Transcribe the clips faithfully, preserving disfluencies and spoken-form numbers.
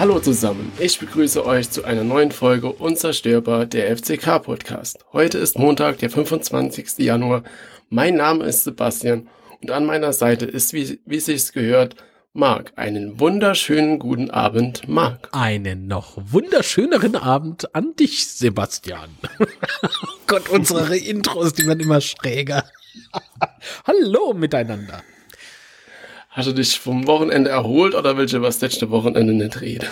Hallo zusammen, ich begrüße euch zu einer neuen Folge Unzerstörbar, der F C K-Podcast. Heute ist Montag, der fünfundzwanzigster Januar. Mein Name ist Sebastian und an meiner Seite ist, wie, wie sich's gehört, Marc. Einen wunderschönen guten Abend, Marc. Einen noch wunderschöneren Abend an dich, Sebastian. Gott, unsere Intros, die werden immer schräger. Hallo miteinander. Hast du dich vom Wochenende erholt oder willst du was letzte Wochenende nicht reden?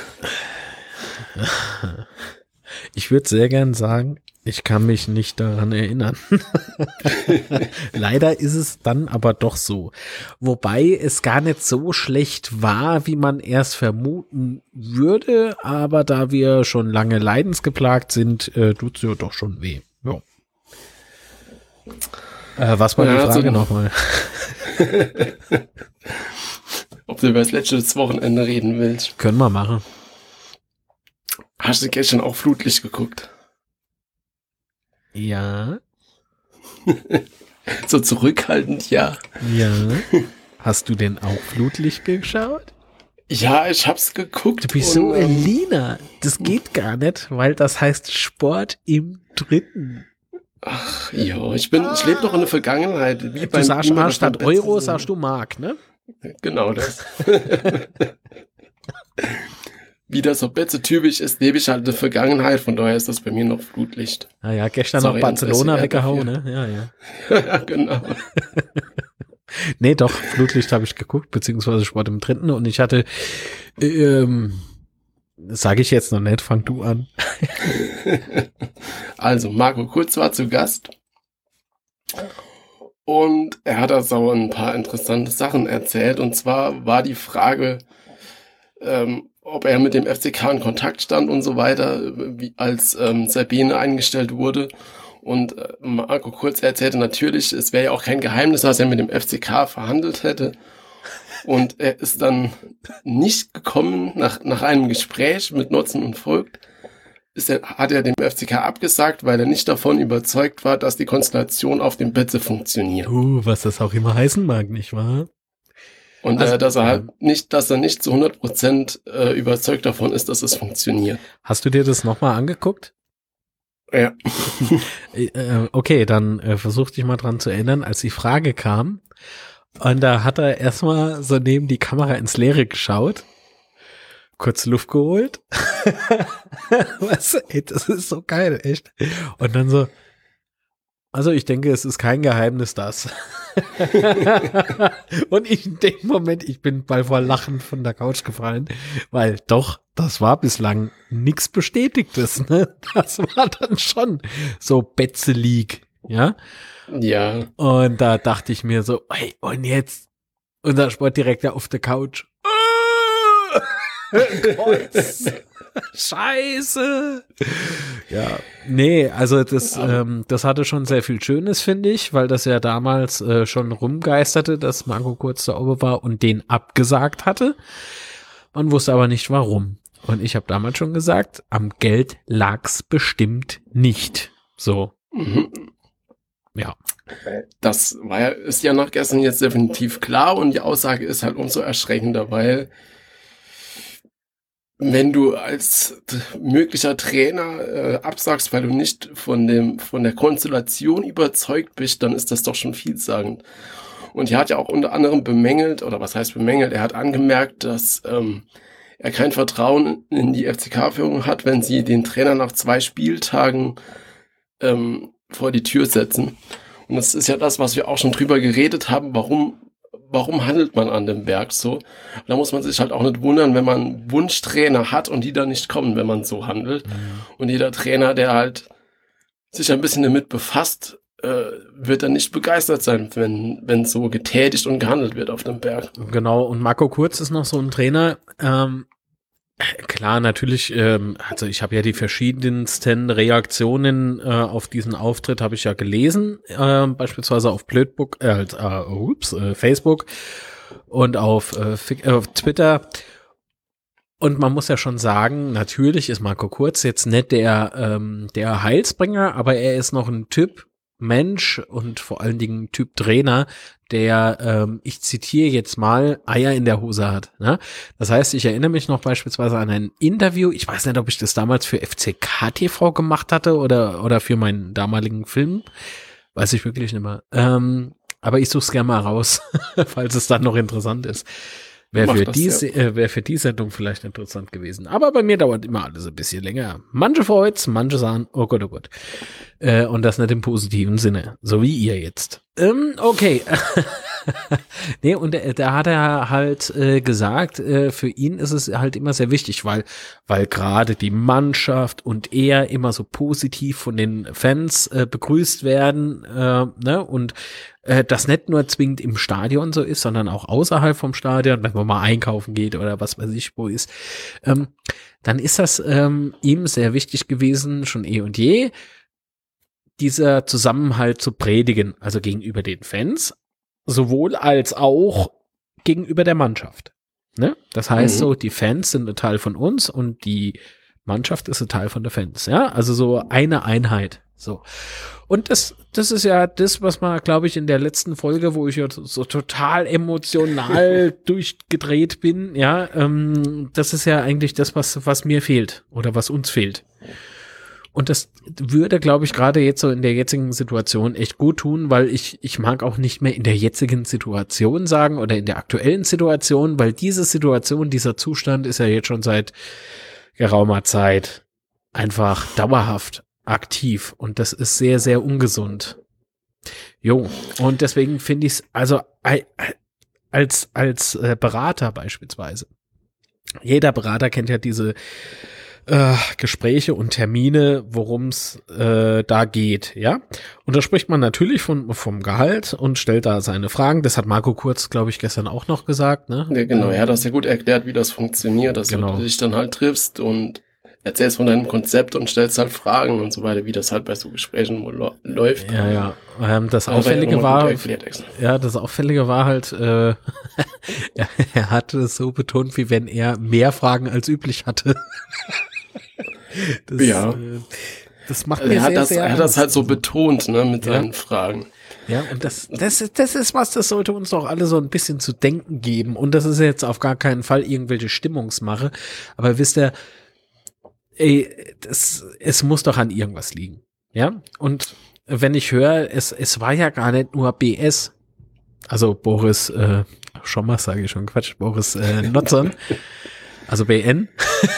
Ich würde sehr gern sagen, ich kann mich nicht daran erinnern. Leider ist es dann aber doch so. Wobei es gar nicht so schlecht war, wie man erst vermuten würde. Aber da wir schon lange leidensgeplagt sind, äh, tut es ja doch schon weh. Ja. Äh, was war ja, die Frage also, nochmal? Ob du über das letzte Wochenende reden willst. Können wir machen. Hast du gestern auch Flutlicht geguckt? Ja. So zurückhaltend, ja. Ja. Hast du denn auch Flutlicht geschaut? Ja, ich hab's geguckt. Du bist und, so Elina. Das geht gar nicht, weil das heißt Sport im Dritten. Ach ja, ich bin, ich lebe noch in der Vergangenheit. Wie du beim, sagst mal, statt Euro so. Sagst du Mark, ne? Genau das. Wie das so Betze typisch ist, lebe ich halt in der Vergangenheit, von daher ist das bei mir noch Flutlicht. Ah ja, gestern Sorry, noch Barcelona weggehauen, ne? Ja, ja. Ja, genau. Nee, doch, Flutlicht habe ich geguckt, beziehungsweise Sport im Dritten und ich hatte, ähm, sage ich jetzt noch nicht, fang du an. Also, Marco Kurz war zu Gast und er hat also ein paar interessante Sachen erzählt. Und zwar war die Frage, ähm, ob er mit dem F C K in Kontakt stand und so weiter, wie, als ähm, Sabine eingestellt wurde. Und äh, Marco Kurz erzählte natürlich, es wäre ja auch kein Geheimnis, dass er mit dem F C K verhandelt hätte. Und er ist dann nicht gekommen nach, nach einem Gespräch mit Nutzen und Folgt. Ist er, hat er dem F C K abgesagt, weil er nicht davon überzeugt war, dass die Konstellation auf dem Betze funktioniert. Uh, was das auch immer heißen mag, nicht wahr? Und also, äh, dass er halt ja. nicht, dass er nicht zu hundert Prozent äh, überzeugt davon ist, dass es funktioniert. Hast du dir das nochmal angeguckt? Ja. äh, okay, dann äh, versuch dich mal dran zu erinnern, als die Frage kam. Und da hat er erstmal so neben die Kamera ins Leere geschaut, kurz Luft geholt. Was? Ey, das ist so geil, echt. Und dann so, also ich denke, es ist kein Geheimnis, das. Und ich in dem Moment, ich bin bald vor Lachen von der Couch gefallen, weil doch, das war bislang nichts Bestätigtes, ne? Das war dann schon so Betze-Leak, ja? Ja. Und da dachte ich mir so, hey, und jetzt? Und der Sportdirektor auf der Couch. Kreuz. Scheiße. Ja, nee, also das, ähm, das hatte schon sehr viel Schönes, finde ich, weil das ja damals äh, schon rumgeisterte, dass Marco Kurz da oben war und den abgesagt hatte. Man wusste aber nicht, warum. Und ich habe damals schon gesagt, am Geld lag's bestimmt nicht. So. Mhm. Ja. Das war ja, ist ja nach gestern jetzt definitiv klar und die Aussage ist halt umso erschreckender, weil wenn du als möglicher Trainer äh, absagst, weil du nicht von dem von der Konstellation überzeugt bist, dann ist das doch schon vielsagend. Und er hat ja auch unter anderem bemängelt, oder was heißt bemängelt, er hat angemerkt, dass ähm, er kein Vertrauen in die F C K-Führung hat, wenn sie den Trainer nach zwei Spieltagen ähm, vor die Tür setzen. Und das ist ja das, was wir auch schon drüber geredet haben, warum warum handelt man an dem Berg so? Da muss man sich halt auch nicht wundern, wenn man Wunschtrainer hat und die dann nicht kommen, wenn man so handelt. Mhm. Und jeder Trainer, der halt sich ein bisschen damit befasst, äh, wird dann nicht begeistert sein, wenn wenn so getätigt und gehandelt wird auf dem Berg. Genau, und Marco Kurz ist noch so ein Trainer, ähm, klar, natürlich, ähm, also ich habe ja die verschiedensten Reaktionen äh, auf diesen Auftritt habe ich ja gelesen, äh, beispielsweise auf Blödbook, äh, äh, ups, äh, Facebook und auf, äh, auf Twitter. Und man muss ja schon sagen, natürlich ist Marco Kurz jetzt nicht der ähm, der Heilsbringer, aber er ist noch ein Typ, Mensch und vor allen Dingen Typ Trainer, der, ähm, ich zitiere jetzt mal, Eier in der Hose hat. Ne? Das heißt, ich erinnere mich noch beispielsweise an ein Interview, ich weiß nicht, ob ich das damals für F C K T V gemacht hatte oder, oder für meinen damaligen Film, weiß ich wirklich nicht mehr. Ähm, aber ich suche es gerne mal raus, falls es dann noch interessant ist. Wäre für, die, ja. äh, wär für die Sendung vielleicht interessant gewesen. Aber bei mir dauert immer alles ein bisschen länger. Manche freut's, manche sagen, oh Gott, oh Gott. Äh, und das nicht im positiven Sinne. So wie ihr jetzt. Ähm, okay. Nee, und da, da hat er halt äh, gesagt, äh, für ihn ist es halt immer sehr wichtig, weil weil gerade die Mannschaft und er immer so positiv von den Fans äh, begrüßt werden, äh, ne, und äh, das nicht nur zwingend im Stadion so ist, sondern auch außerhalb vom Stadion, wenn man mal einkaufen geht oder was weiß ich wo ist, ähm, dann ist das ähm, ihm sehr wichtig gewesen, schon eh und je, dieser Zusammenhalt zu predigen, also gegenüber den Fans, sowohl als auch gegenüber der Mannschaft. Ne? Das heißt mhm. so, die Fans sind ein Teil von uns und die Mannschaft ist ein Teil von der Fans. Ja, also so eine Einheit. So. Und das, das ist ja das, was man, glaube ich, in der letzten Folge, wo ich ja so total emotional durchgedreht bin, ja, ähm, das ist ja eigentlich das, was, was mir fehlt oder was uns fehlt. Und das würde, glaube ich, gerade jetzt so in der jetzigen Situation echt gut tun, weil ich ich mag auch nicht mehr in der jetzigen Situation sagen oder in der aktuellen Situation, weil diese Situation, dieser Zustand ist ja jetzt schon seit geraumer Zeit einfach dauerhaft aktiv und das ist sehr, sehr ungesund. Jo, und deswegen finde ich es, also als als Berater beispielsweise, jeder Berater kennt ja diese Äh, Gespräche und Termine, worum es äh, da geht, ja. Und da spricht man natürlich von, vom Gehalt und stellt da seine Fragen. Das hat Marco Kurz, glaube ich, gestern auch noch gesagt, ne? Ja, genau, er hat das ja gut erklärt, wie das funktioniert, dass genau. du dich dann halt triffst und erzählst von deinem Konzept und stellst halt Fragen und so weiter, wie das halt bei so Gesprächen wohl lo- läuft. Ja, ja. Ähm, das Auffällige war, ja, das Auffällige war halt, äh, er, er hatte es so betont, wie wenn er mehr Fragen als üblich hatte. Das, ja. Äh, das macht mir er sehr, das, sehr Er hat das halt so betont, ne, mit ja. seinen Fragen. Ja, und das, das, das ist was, das sollte uns doch alle so ein bisschen zu denken geben. Und das ist jetzt auf gar keinen Fall irgendwelche Stimmungsmache. Aber wisst ihr, ey, das, es muss doch an irgendwas liegen. Ja, und wenn ich höre, es, es war ja gar nicht nur B S, also Boris, äh, schon mal sage ich schon Quatsch, Boris äh, Notzon, also B N.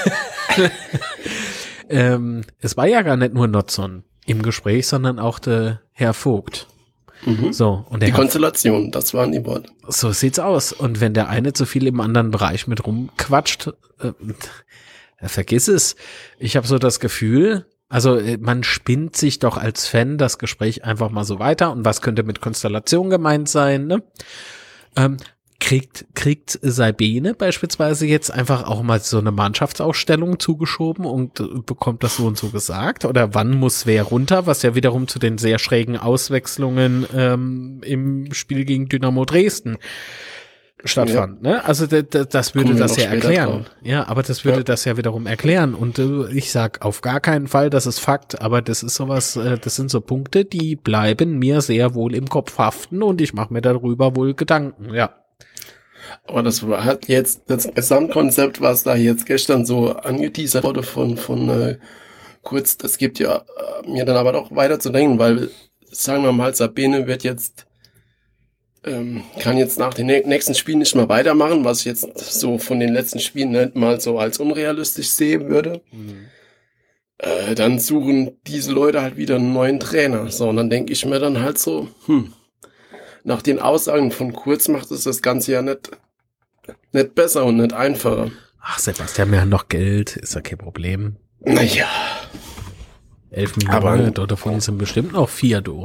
ähm, es war ja gar nicht nur Notzon im Gespräch, sondern auch der Herr Vogt. Mhm. So, und der die Konstellation, das waren die Worte. So sieht's aus. Und wenn der eine zu viel im anderen Bereich mit rumquatscht, äh, vergiss es. Ich habe so das Gefühl, also man spinnt sich doch als Fan das Gespräch einfach mal so weiter. Und was könnte mit Konstellation gemeint sein, ne? Ähm, kriegt, kriegt Sabine beispielsweise jetzt einfach auch mal so eine Mannschaftsausstellung zugeschoben und bekommt das so und so gesagt? Oder wann muss wer runter? Was ja wiederum zu den sehr schrägen Auswechslungen ähm, im Spiel gegen Dynamo Dresden stattfand, ja. Ne? Also d- d- das würde das ja erklären. Drauf. Ja, aber das würde ja. das ja wiederum erklären. Und äh, ich sag auf gar keinen Fall, das ist Fakt, aber das ist sowas, äh, das sind so Punkte, die bleiben mir sehr wohl im Kopf haften und ich mache mir darüber wohl Gedanken, ja. Aber das war halt jetzt das Gesamtkonzept, was da jetzt gestern so angeteasert wurde von, von äh, Kurz, das gibt ja äh, mir dann aber doch weiter zu denken, weil, sagen wir mal, Sabine wird jetzt ähm, kann jetzt nach den nächsten Spielen nicht mehr weitermachen, was ich jetzt so von den letzten Spielen nicht mal so als unrealistisch sehen würde. Mhm. Äh, dann suchen diese Leute halt wieder einen neuen Trainer. So, und dann denke ich mir dann halt so, hm, nach den Aussagen von Kurz macht es das Ganze ja nicht, nicht besser und nicht einfacher. Ach, Sebastian, wir haben noch Geld, ist ja kein Problem. Naja. Elf Millionen, aber davon sind bestimmt noch vier, du.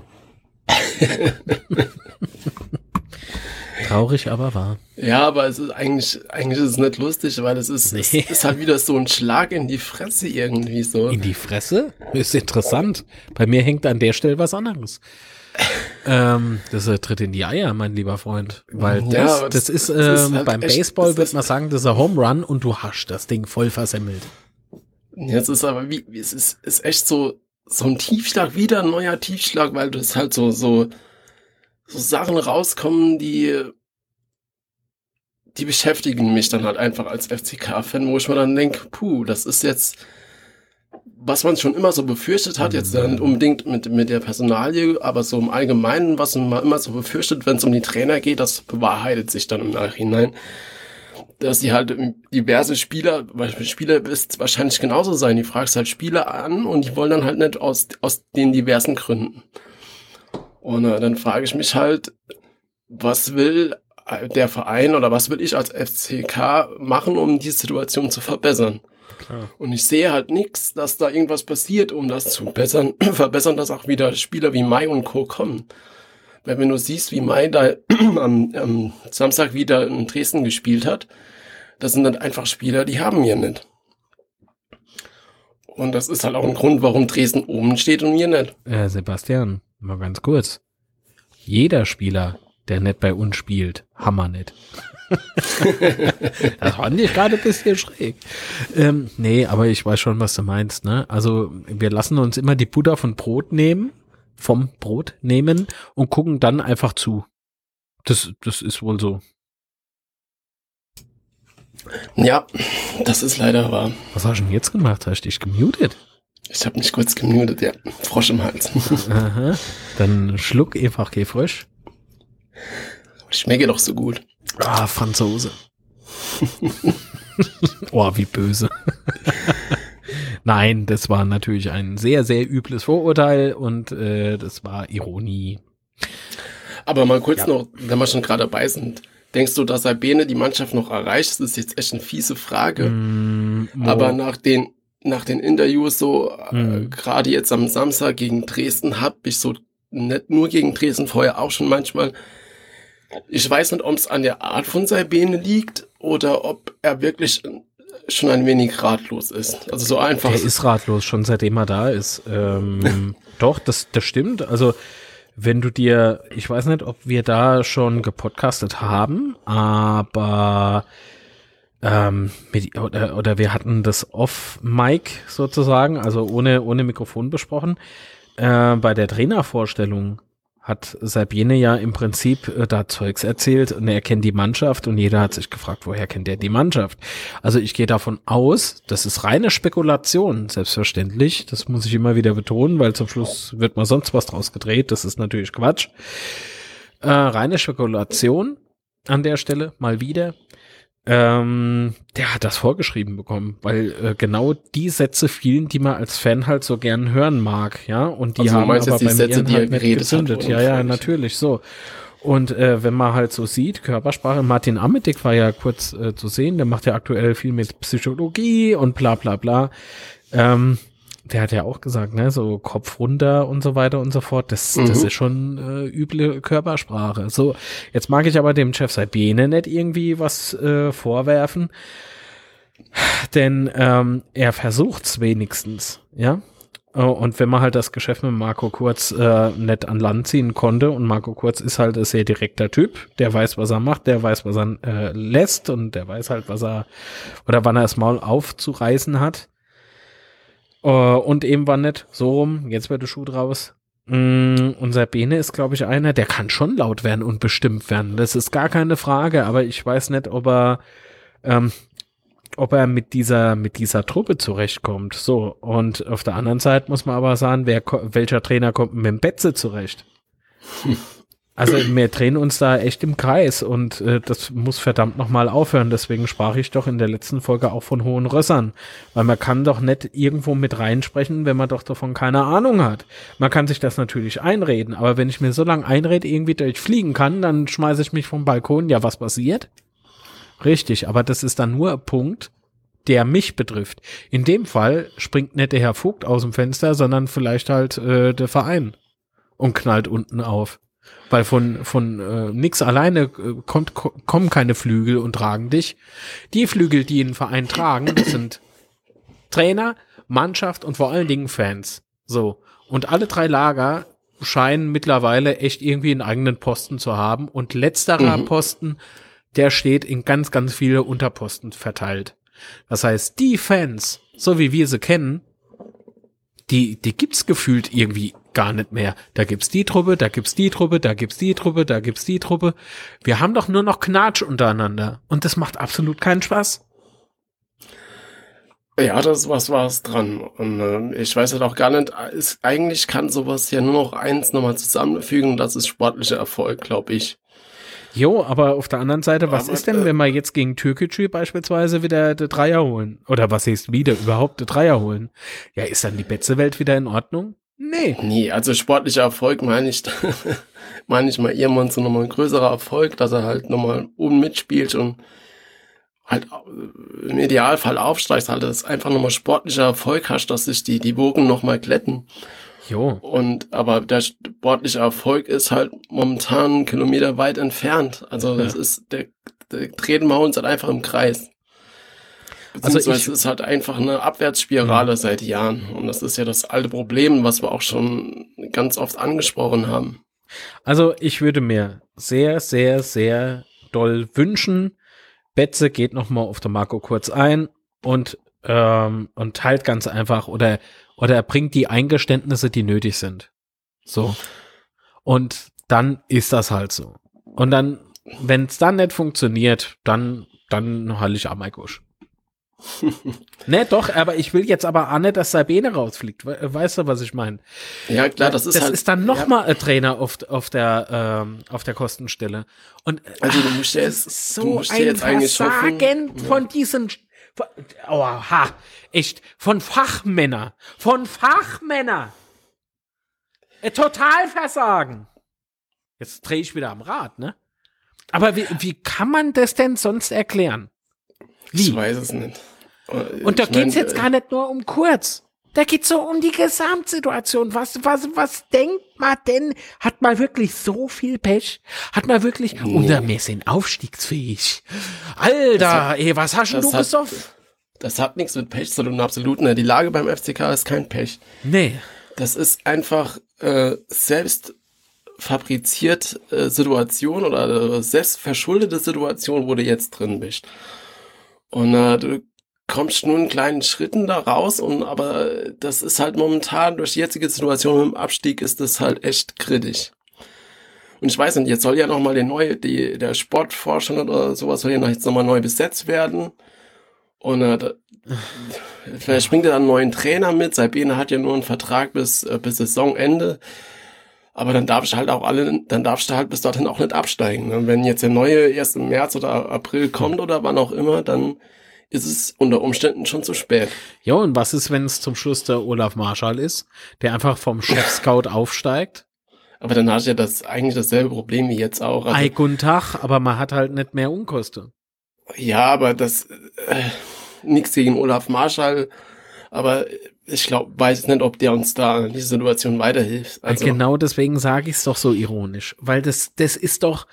Traurig, aber wahr. Ja, aber es ist eigentlich, eigentlich ist es nicht lustig, weil es ist, nee. es ist halt wieder so ein Schlag in die Fresse irgendwie so. In die Fresse? Ist interessant. Bei mir hängt an der Stelle was anderes. ähm, das ist ein Tritt in die Eier, mein lieber Freund. Weil das, ja, das, das ist, ähm, das ist halt beim echt, Baseball wird man sagen, das ist ein Home Run und du hast das Ding voll versemmelt. Jetzt ist aber wie, es ist, ist echt so, so ein Tiefschlag, wieder ein neuer Tiefschlag, weil das halt so, so, so Sachen rauskommen, die, die beschäftigen mich dann halt einfach als F C K-Fan, wo ich mir dann denke, puh, das ist jetzt, was man schon immer so befürchtet hat, jetzt nicht unbedingt mit, mit der Personalie, aber so im Allgemeinen, was man immer so befürchtet, wenn es um die Trainer geht, das bewahrheitet sich dann im Nachhinein. Dass die halt diverse Spieler, weil Spieler ist wahrscheinlich genauso sein, die fragst halt Spieler an und die wollen dann halt nicht aus, aus den diversen Gründen. Und äh, dann frage ich mich halt, was will der Verein oder was will ich als F C K machen, um die Situation zu verbessern? Klar. Und ich sehe halt nichts, dass da irgendwas passiert, um das zu bessern, verbessern, dass auch wieder Spieler wie Mai und Co. kommen. Weil wenn du siehst, wie Mai da am, am Samstag wieder in Dresden gespielt hat, das sind dann einfach Spieler, die haben wir nicht. Und das ist halt auch ein Grund, warum Dresden oben steht und wir nicht. Äh, Sebastian, mal ganz kurz. Jeder Spieler, der nicht bei uns spielt, hammer nicht. Das fand ich gerade ein bisschen schräg. Ähm, nee, aber ich weiß schon, was du meinst, ne? Also wir lassen uns immer die Butter von Brot nehmen, vom Brot nehmen und gucken dann einfach zu. Das, das ist wohl so. Ja, das ist leider wahr. Was hast du denn jetzt gemacht? Hast du dich gemutet? Ich habe mich kurz gemutet, ja. Frosch im Hals. Aha. Dann schluck einfach geh frisch. Schmecke doch so gut. Ah, Franzose. Oh, wie böse. Nein, das war natürlich ein sehr, sehr übles Vorurteil und äh, das war Ironie. Aber mal kurz ja. noch, wenn wir schon gerade dabei sind, denkst du, dass Sabine die Mannschaft noch erreicht? Das ist jetzt echt eine fiese Frage. Mm, Aber nach den, nach den Interviews so, mm. äh, gerade jetzt am Samstag gegen Dresden, habe ich so, nicht nur gegen Dresden, vorher auch schon manchmal, ich weiß nicht, ob es an der Art von Sabine liegt oder ob er wirklich schon ein wenig ratlos ist. Also so einfach. Der ist ratlos, schon seitdem er da ist. Ähm, doch, das, das stimmt. Also wenn du dir, ich weiß nicht, ob wir da schon gepodcastet haben, aber ähm, mit, oder, oder wir hatten das off-Mic sozusagen, also ohne, ohne Mikrofon besprochen. Äh, bei der Trainervorstellung hat Sabine ja im Prinzip äh, da Zeugs erzählt und er kennt die Mannschaft und jeder hat sich gefragt, woher kennt er die Mannschaft? Also ich gehe davon aus, das ist reine Spekulation, selbstverständlich. Das muss ich immer wieder betonen, weil zum Schluss wird mal sonst was draus gedreht. Das ist natürlich Quatsch. Äh, reine Spekulation an der Stelle, mal wieder. Ähm, der hat das vorgeschrieben bekommen, weil äh, genau die Sätze fielen, die man als Fan halt so gern hören mag, ja, und die also haben aber die beim Sätze, Iren halt nicht gezündet. Hat, ja, ja, natürlich, so. Und äh, wenn man halt so sieht, Körpersprache, Martin Ametik war ja kurz äh, zu sehen, der macht ja aktuell viel mit Psychologie und bla bla bla. Ähm, der hat ja auch gesagt, ne, so Kopf runter und so weiter und so fort. Das, mhm. das ist schon äh, üble Körpersprache. So, jetzt mag ich aber dem Chef Sabine nicht irgendwie was äh, vorwerfen, denn ähm, er versucht's wenigstens, ja. Und wenn man halt das Geschäft mit Marco Kurz äh, nicht an Land ziehen konnte und Marco Kurz ist halt ein sehr direkter Typ, der weiß, was er macht, der weiß, was er äh, lässt und der weiß halt, was er oder wann er das Maul aufzureißen hat. Uh, und eben war nicht so rum, jetzt wird der Schuh draus. Mm, unser Bene ist, glaube ich, einer, der kann schon laut werden und bestimmt werden. Das ist gar keine Frage, aber ich weiß nicht, ob er, ähm, ob er mit dieser, mit dieser Truppe zurechtkommt. So, und auf der anderen Seite muss man aber sagen, wer, welcher Trainer kommt mit dem Betze zurecht? Hm. Also wir drehen uns da echt im Kreis und äh, das muss verdammt nochmal aufhören. Deswegen sprach ich doch in der letzten Folge auch von hohen Rössern. Weil man kann doch nicht irgendwo mit reinsprechen, wenn man doch davon keine Ahnung hat. Man kann sich das natürlich einreden, aber wenn ich mir so lange einrede, irgendwie durchfliegen kann, dann schmeiße ich mich vom Balkon. Ja, was passiert? Richtig, aber das ist dann nur ein Punkt, der mich betrifft. In dem Fall springt nicht der Herr Vogt aus dem Fenster, sondern vielleicht halt äh, der Verein und knallt unten auf. Weil von von äh, nix alleine äh, kommt, ko- kommen keine Flügel und tragen dich. Die Flügel, die einen Verein tragen, das sind Trainer, Mannschaft und vor allen Dingen Fans. So. Und alle drei Lager scheinen mittlerweile echt irgendwie einen eigenen Posten zu haben. Und letzterer mhm. Posten, der steht in ganz, ganz viele Unterposten verteilt. Das heißt, die Fans, so wie wir sie kennen, die, die gibt's gefühlt irgendwie gar nicht mehr. Da gibt's die Truppe, da gibt's die Truppe, da gibt's die Truppe, da gibt's die Truppe. Wir haben doch nur noch Knatsch untereinander. Und das macht absolut keinen Spaß. Ja, das ist was was dran. Und äh, ich weiß halt auch gar nicht, ist, eigentlich kann sowas ja nur noch eins nochmal zusammenfügen, das ist sportlicher Erfolg, glaube ich. Jo, aber auf der anderen Seite, was Aber, ist denn, äh, wenn wir jetzt gegen Türkgücü beispielsweise wieder den Dreier holen? Oder was heißt wieder überhaupt den Dreier holen? Ja, ist dann die Betze-Welt wieder in Ordnung? Nee. Nee, also sportlicher Erfolg meine ich, meine ich mal irgendwann so nochmal ein größerer Erfolg, dass er halt nochmal oben mitspielt und halt im Idealfall aufsteigst, halt, dass einfach nochmal sportlicher Erfolg hast, dass sich die, die Wogen nochmal glätten. Jo. Und, aber der sportliche Erfolg ist halt momentan einen Kilometer weit entfernt. Also, das Ja. ist, der, der treten wir uns halt einfach im Kreis. Beziehungsweise Also ich- es ist halt einfach eine Abwärtsspirale ja. seit Jahren. Und das ist ja das alte Problem, was wir auch schon ganz oft angesprochen haben. Also ich würde mir sehr, sehr, sehr doll wünschen, Betze geht nochmal auf den Marco Kurz ein und, ähm, und teilt ganz einfach oder, oder er bringt die Eingeständnisse, die nötig sind. So. Und dann ist das halt so. Und dann, wenn es dann nicht funktioniert, dann, dann halte ich am Gusch. Ne, doch, aber ich will jetzt aber auch nicht, dass Sabine rausfliegt. We weißt du, was ich meine? Ja, klar, das ist das halt... ist dann noch ja, mal ein Trainer auf, auf, der, ähm, auf der Kostenstelle. Und Also du musst ja das jetzt, ist du so musst ja ein jetzt eigentlich Versagen hoffen, von diesen, von, oh, ha, echt, von Fachmänner, von Fachmänner. Äh, total Versagen. Jetzt drehe ich wieder am Rad, ne? Aber wie, wie kann man das denn sonst erklären? Wie? Ich weiß es nicht. Und da Ich geht's mein, jetzt gar nicht nur um Kurz. Da geht's so um die Gesamtsituation. Was, was, was denkt man denn? Hat man wirklich so viel Pech? Hat man wirklich, Nee. oder wir sind aufstiegsfähig. Alter, Das hat- ey, was hast denn das du hat- gesoffen? Das hat nichts mit Pech zu tun, absolut nicht. Die Lage beim F C K ist kein Pech. Nee. Das ist einfach äh, selbst fabriziert äh, Situation oder äh, selbst verschuldete Situation, wo du jetzt drin bist. Und äh, du kommst nur in kleinen Schritten da raus, und aber das ist halt momentan durch die jetzige Situation mit dem Abstieg ist das halt echt kritisch. Und ich weiß nicht, jetzt soll ja nochmal der neue, die, der Sportvorstand oder sowas soll ja noch jetzt nochmal neu besetzt werden. Und äh, da, vielleicht bringt er dann einen neuen Trainer mit. Sabine hat ja nur einen Vertrag bis, äh, bis Saisonende. Aber dann darfst du halt auch alle, dann darfst du halt bis dorthin auch nicht absteigen. Ne? Wenn jetzt der neue erst im März oder April kommt oder wann auch immer, dann ist es unter Umständen schon zu spät. Ja, und was ist, wenn es zum Schluss der Olaf Marschall ist, der einfach vom Chef-Scout aufsteigt? Aber dann hast du ja das, eigentlich dasselbe Problem wie jetzt auch. Also, Ei, guten Tag, aber man hat halt nicht mehr Unkosten. ja, aber das, äh, nichts gegen Olaf Marschall, aber ich glaube, weiß nicht, ob der uns da in dieser Situation weiterhilft. Also, Genau deswegen sage ich es doch so ironisch, weil das, das ist doch,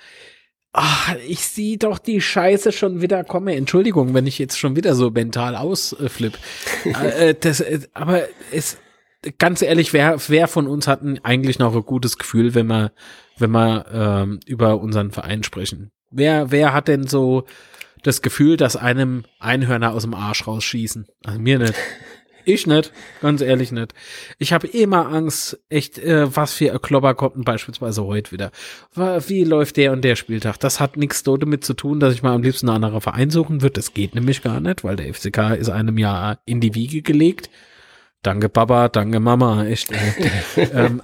ach, ich sehe doch die Scheiße schon wieder kommen. Entschuldigung, wenn ich jetzt schon wieder so mental ausflippe. äh, das, äh, aber es, ganz ehrlich, wer, wer von uns hat denn eigentlich noch ein gutes Gefühl, wenn wir, wenn wir ähm, über unseren Verein sprechen? Wer, wer hat denn so das Gefühl, dass einem Einhörner aus dem Arsch rausschießen? Also mir nicht. Ich nicht, ganz ehrlich nicht. Ich habe immer Angst, echt, äh, was für ein Klopper kommt denn beispielsweise heute wieder. Wie läuft der und der Spieltag? Das hat nichts damit zu tun, dass ich mal am liebsten einen anderen Verein suchen würde. Das geht nämlich gar nicht, weil der F C K ist einem Jahr in die Wiege gelegt. Danke Papa, danke Mama, echt. Äh. ähm,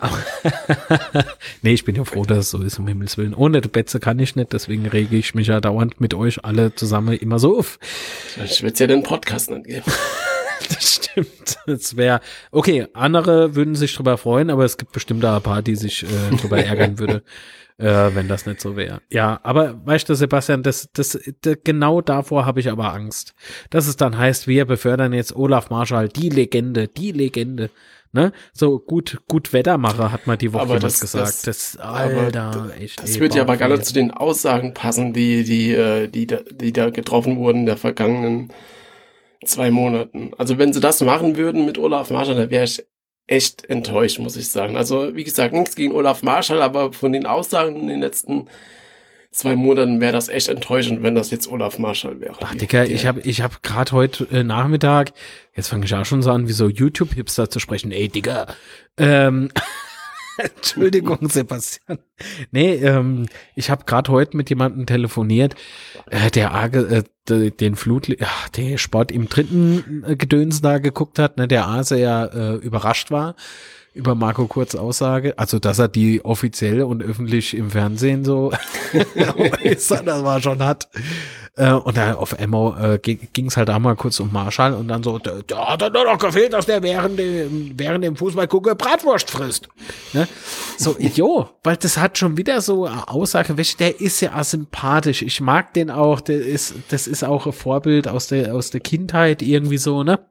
nee, ich bin ja froh, dass es so ist, um Himmels Willen. Ohne die Betze kann ich nicht, deswegen rege ich mich ja dauernd mit euch alle zusammen immer so auf. ich würde es ja den Podcast nicht geben. Das stimmt. Das wäre, okay, andere würden sich drüber freuen, aber es gibt bestimmt da ein paar, die sich äh, drüber ärgern würde, äh, wenn das nicht so wäre. Ja, aber weißt du, Sebastian, das, das, das genau davor habe ich aber Angst. Dass es dann heißt, wir befördern jetzt Olaf Marschall, die Legende, die Legende. Ne? So gut, gut Wettermacher hat man die Woche Aber was das- gesagt. das- Das, aber Alter, echt. Das ey, wird ja aber gar nicht Bauchweh. zu den Aussagen passen, die, die, äh, die, da, die da getroffen wurden in der vergangenen zwei Monaten. Also wenn sie das machen würden mit Olaf Marschall, dann wäre ich echt enttäuscht, muss ich sagen. Also wie gesagt, nichts gegen Olaf Marschall, aber von den Aussagen in den letzten zwei Monaten wäre das echt enttäuschend, wenn das jetzt Olaf Marschall wäre. Ach, Digga, ich habe ich hab gerade heute äh, Nachmittag, jetzt fange ich auch schon so an, wie so YouTube-Hipster zu sprechen. Ey, Digga, ähm, Entschuldigung, Sebastian. Nee, ähm, ich habe gerade heute mit jemandem telefoniert, äh, der arge, äh, den Flut, ach, der Sport im dritten äh, Gedöns da geguckt hat, ne, der A sehr äh, überrascht war über Marco Kurz Aussage, also dass er die offiziell und öffentlich im Fernsehen so äußert, das war schon hart. Äh, und da auf Emmo äh, ging es halt auch mal kurz um Marschall und dann so, da hat er nur noch gefehlt, dass der während dem, während dem Fußballgucke Bratwurst frisst. Ne? So, jo, weil das hat schon wieder so eine Aussage, der ist ja sympathisch, ich mag den auch, der ist, das ist auch ein Vorbild aus der, aus der Kindheit irgendwie so, ne?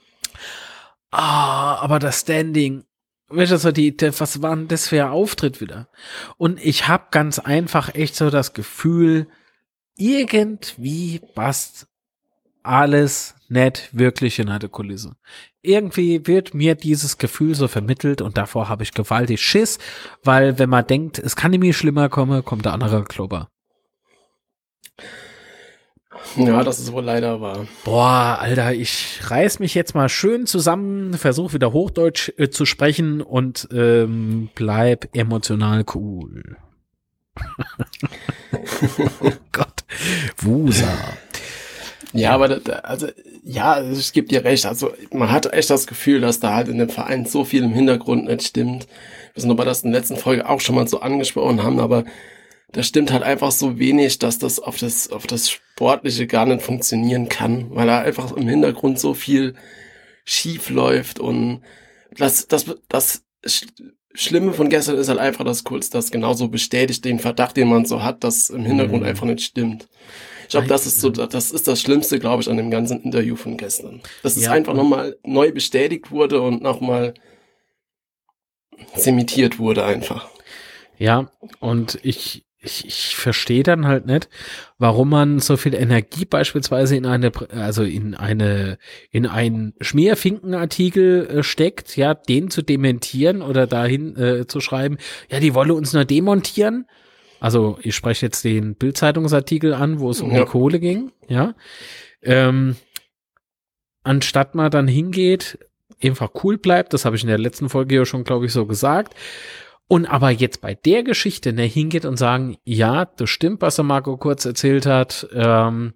Ah, aber das Standing, weißt du, so die, der, was war denn das für ein Auftritt wieder? Und ich habe ganz einfach echt so das Gefühl, irgendwie passt alles nicht wirklich in eine Kulisse. Irgendwie wird mir dieses Gefühl so vermittelt und davor habe ich gewaltig Schiss, weil wenn man denkt, es kann nämlich schlimmer kommen, kommt der andere Klopper. Ja, das ist wohl leider wahr. Boah, Alter, ich reiß mich jetzt mal schön zusammen, versuche wieder Hochdeutsch äh, zu sprechen und ähm, bleib emotional cool. Oh Gott, Wusa. Ja, aber da, also ja, ich gebe dir recht. Also man hat echt das Gefühl, dass da halt in dem Verein so viel im Hintergrund nicht stimmt. Wir sind aber das in der letzten Folge auch schon mal so angesprochen haben, aber da stimmt halt einfach so wenig, dass das auf das auf das Sportliche gar nicht funktionieren kann, weil da einfach im Hintergrund so viel schief läuft und das das das Schlimme von gestern ist halt einfach, dass Kurz das genauso bestätigt, den Verdacht, den man so hat, dass im Hintergrund mhm. einfach nicht stimmt. Ich glaube, das ist so, das ist das Schlimmste, glaube ich, an dem ganzen Interview von gestern. Dass es ja. einfach nochmal neu bestätigt wurde und nochmal zementiert wurde einfach. Ja, und ich, ich, ich verstehe dann halt nicht, warum man so viel Energie beispielsweise in eine, also in eine, in einen Schmierfinkenartikel äh, steckt, ja, den zu dementieren oder dahin äh, zu schreiben, ja, die wolle uns nur demontieren. Also ich spreche jetzt den Bild-Zeitungsartikel an, wo es um ja. die Kohle ging, ja. Ähm, anstatt man dann hingeht, einfach cool bleibt, das habe ich in der letzten Folge ja schon, glaube ich, so gesagt. Und aber jetzt bei der Geschichte, ne, hingeht und sagen, ja, das stimmt, was der Marco Kurz erzählt hat, ähm,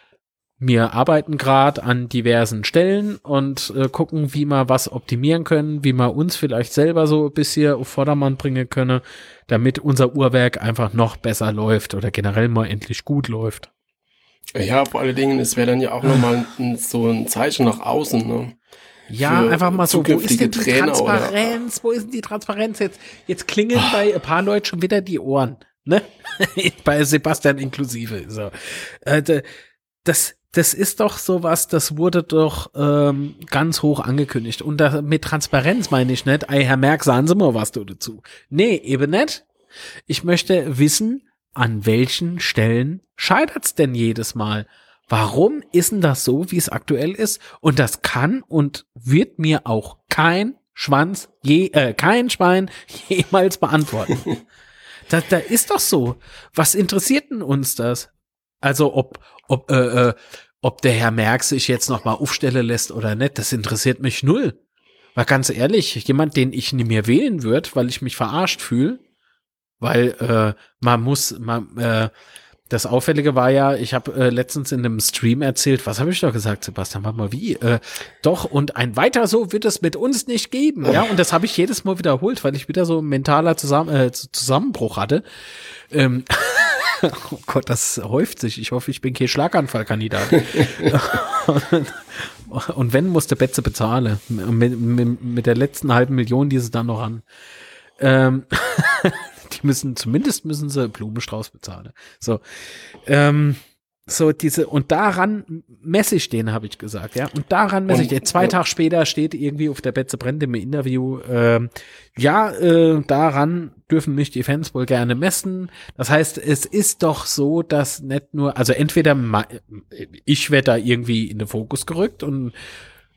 wir arbeiten gerade an diversen Stellen und äh, gucken, wie wir was optimieren können, wie wir uns vielleicht selber so ein bisschen auf Vordermann bringen können, damit unser Uhrwerk einfach noch besser läuft oder generell mal endlich gut läuft. Ja, vor allen Dingen, es wäre dann ja auch nochmal so ein Zeichen nach außen, ne? Ja, einfach mal so, wo ist denn die Trainer Transparenz? Oder? Wo ist denn die Transparenz jetzt? Jetzt klingeln oh. bei ein paar Leuten schon wieder die Ohren, ne? Bei Sebastian inklusive. So. Äh, das Das ist doch sowas, das wurde doch ähm, ganz hoch angekündigt. Und da, mit Transparenz meine ich nicht, ey, Herr Merck, sagen Sie mal was du dazu. Nee, eben nicht. Ich möchte wissen, an welchen Stellen scheitert's denn jedes Mal? Warum ist denn das so, wie es aktuell ist? Und das kann und wird mir auch kein Schwanz, je, äh, kein Schwein jemals beantworten. da, da ist doch so. Was interessiert denn uns das? Also ob ob äh, äh, ob der Herr Merck sich jetzt noch mal aufstellen lässt oder nicht, das interessiert mich null. Weil ganz ehrlich, jemand, den ich nie mehr wählen würde, weil ich mich verarscht fühle, weil äh, man muss, man, äh, das Auffällige war ja, ich habe äh, letztens in einem Stream erzählt, was habe ich doch gesagt, Sebastian, warte mal, wie? Äh, doch, und ein weiter so wird es mit uns nicht geben. Ja, und das habe ich jedes Mal wiederholt, weil ich wieder so ein mentaler Zusammen äh, Zusammenbruch hatte. Ähm, oh Gott, das häuft sich. Ich hoffe, ich bin kein Schlaganfallkandidat. Und wenn, muss der Betze bezahlen. Mit, mit, mit der letzten halben Million, die sie dann noch an. Ähm, die müssen, zumindest müssen sie Blumenstrauß bezahlen. So, ähm, so diese, und daran messe ich den, habe ich gesagt, ja. Und daran messe ich den. Zwei Tage später steht irgendwie auf der Betze brennt im Interview, ähm, ja, äh, daran dürfen mich die Fans wohl gerne messen. Das heißt, es ist doch so, dass nicht nur, also entweder ma- ich werde da irgendwie in den Fokus gerückt und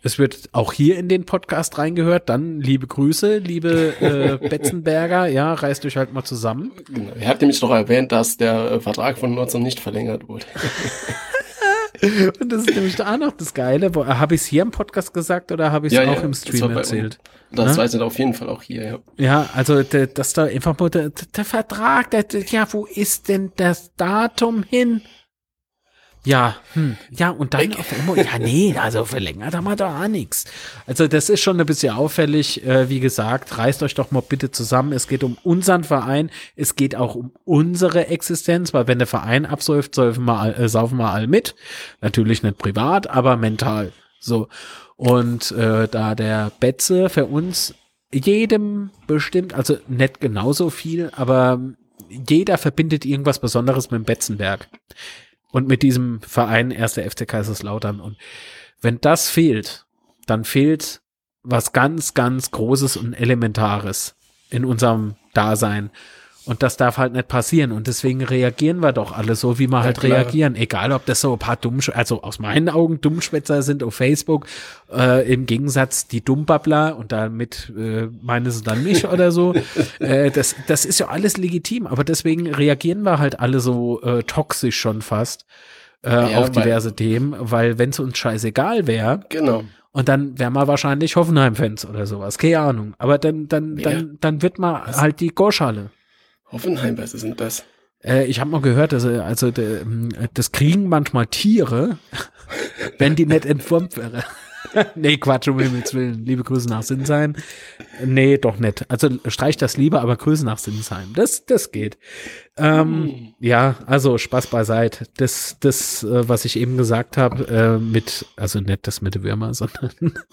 Es wird auch hier in den Podcast reingehört. Dann liebe Grüße, liebe äh, Betzenberger. Ja, reißt euch halt mal zusammen. Genau. Ihr habt nämlich noch erwähnt, dass der äh, Vertrag von Notzer nicht verlängert wurde. Und das ist nämlich da auch noch das Geile. Habe ich es hier im Podcast gesagt oder habe ich es ja, auch ja, im Stream erzählt? Das weiß ich auf jeden Fall auch hier, ja. Ja, also de, dass da einfach nur der, der Vertrag, der, ja, wo ist denn das Datum hin? Ja, hm, ja, und dann auf einmal, ja, nee, also verlängert haben wir da auch nichts. Also das ist schon ein bisschen auffällig, äh, wie gesagt, reißt euch doch mal bitte zusammen, es geht um unseren Verein, es geht auch um unsere Existenz, weil wenn der Verein absäuft, saufen wir, all, äh, saufen wir all mit, natürlich nicht privat, aber mental, so. Und äh, da der Betze für uns jedem bestimmt, also nicht genauso viel, aber jeder verbindet irgendwas Besonderes mit dem Betzenberg. Und mit diesem Verein erster F C Kaiserslautern. Und wenn das fehlt, dann fehlt was ganz, ganz Großes und Elementares in unserem Dasein. Und das darf halt nicht passieren. Und deswegen reagieren wir doch alle so, wie wir ja, halt klar. reagieren. Egal, ob das so ein paar Dummsch also aus meinen Augen Dummschwätzer sind auf Facebook, äh, im Gegensatz die Dummbabbler, und damit äh, meinen sie dann mich oder so. äh, das, das ist ja alles legitim. Aber deswegen reagieren wir halt alle so äh, toxisch schon fast äh, ja, auf diverse weil, Themen. Weil wenn es uns scheißegal wäre, genau. Und dann wären wir wahrscheinlich Hoffenheim-Fans oder sowas. Keine Ahnung. Aber dann, dann, ja. dann, dann wird man Was? halt die Gorschale. Hoffenheim, was sind das? Äh, ich habe mal gehört, dass also de, das kriegen manchmal Tiere, wenn die nicht entformt wäre. Nee, Quatsch, um Himmels Willen. Liebe Grüße nach Sinsheim. Nee, doch nicht. Also streich das lieber, aber Grüße nach Sinsheim. Das, das geht. Ähm, hm. Ja, also Spaß beiseite. Das, das, äh, was ich eben gesagt habe, äh, mit, also nicht das mit den Würmer, sondern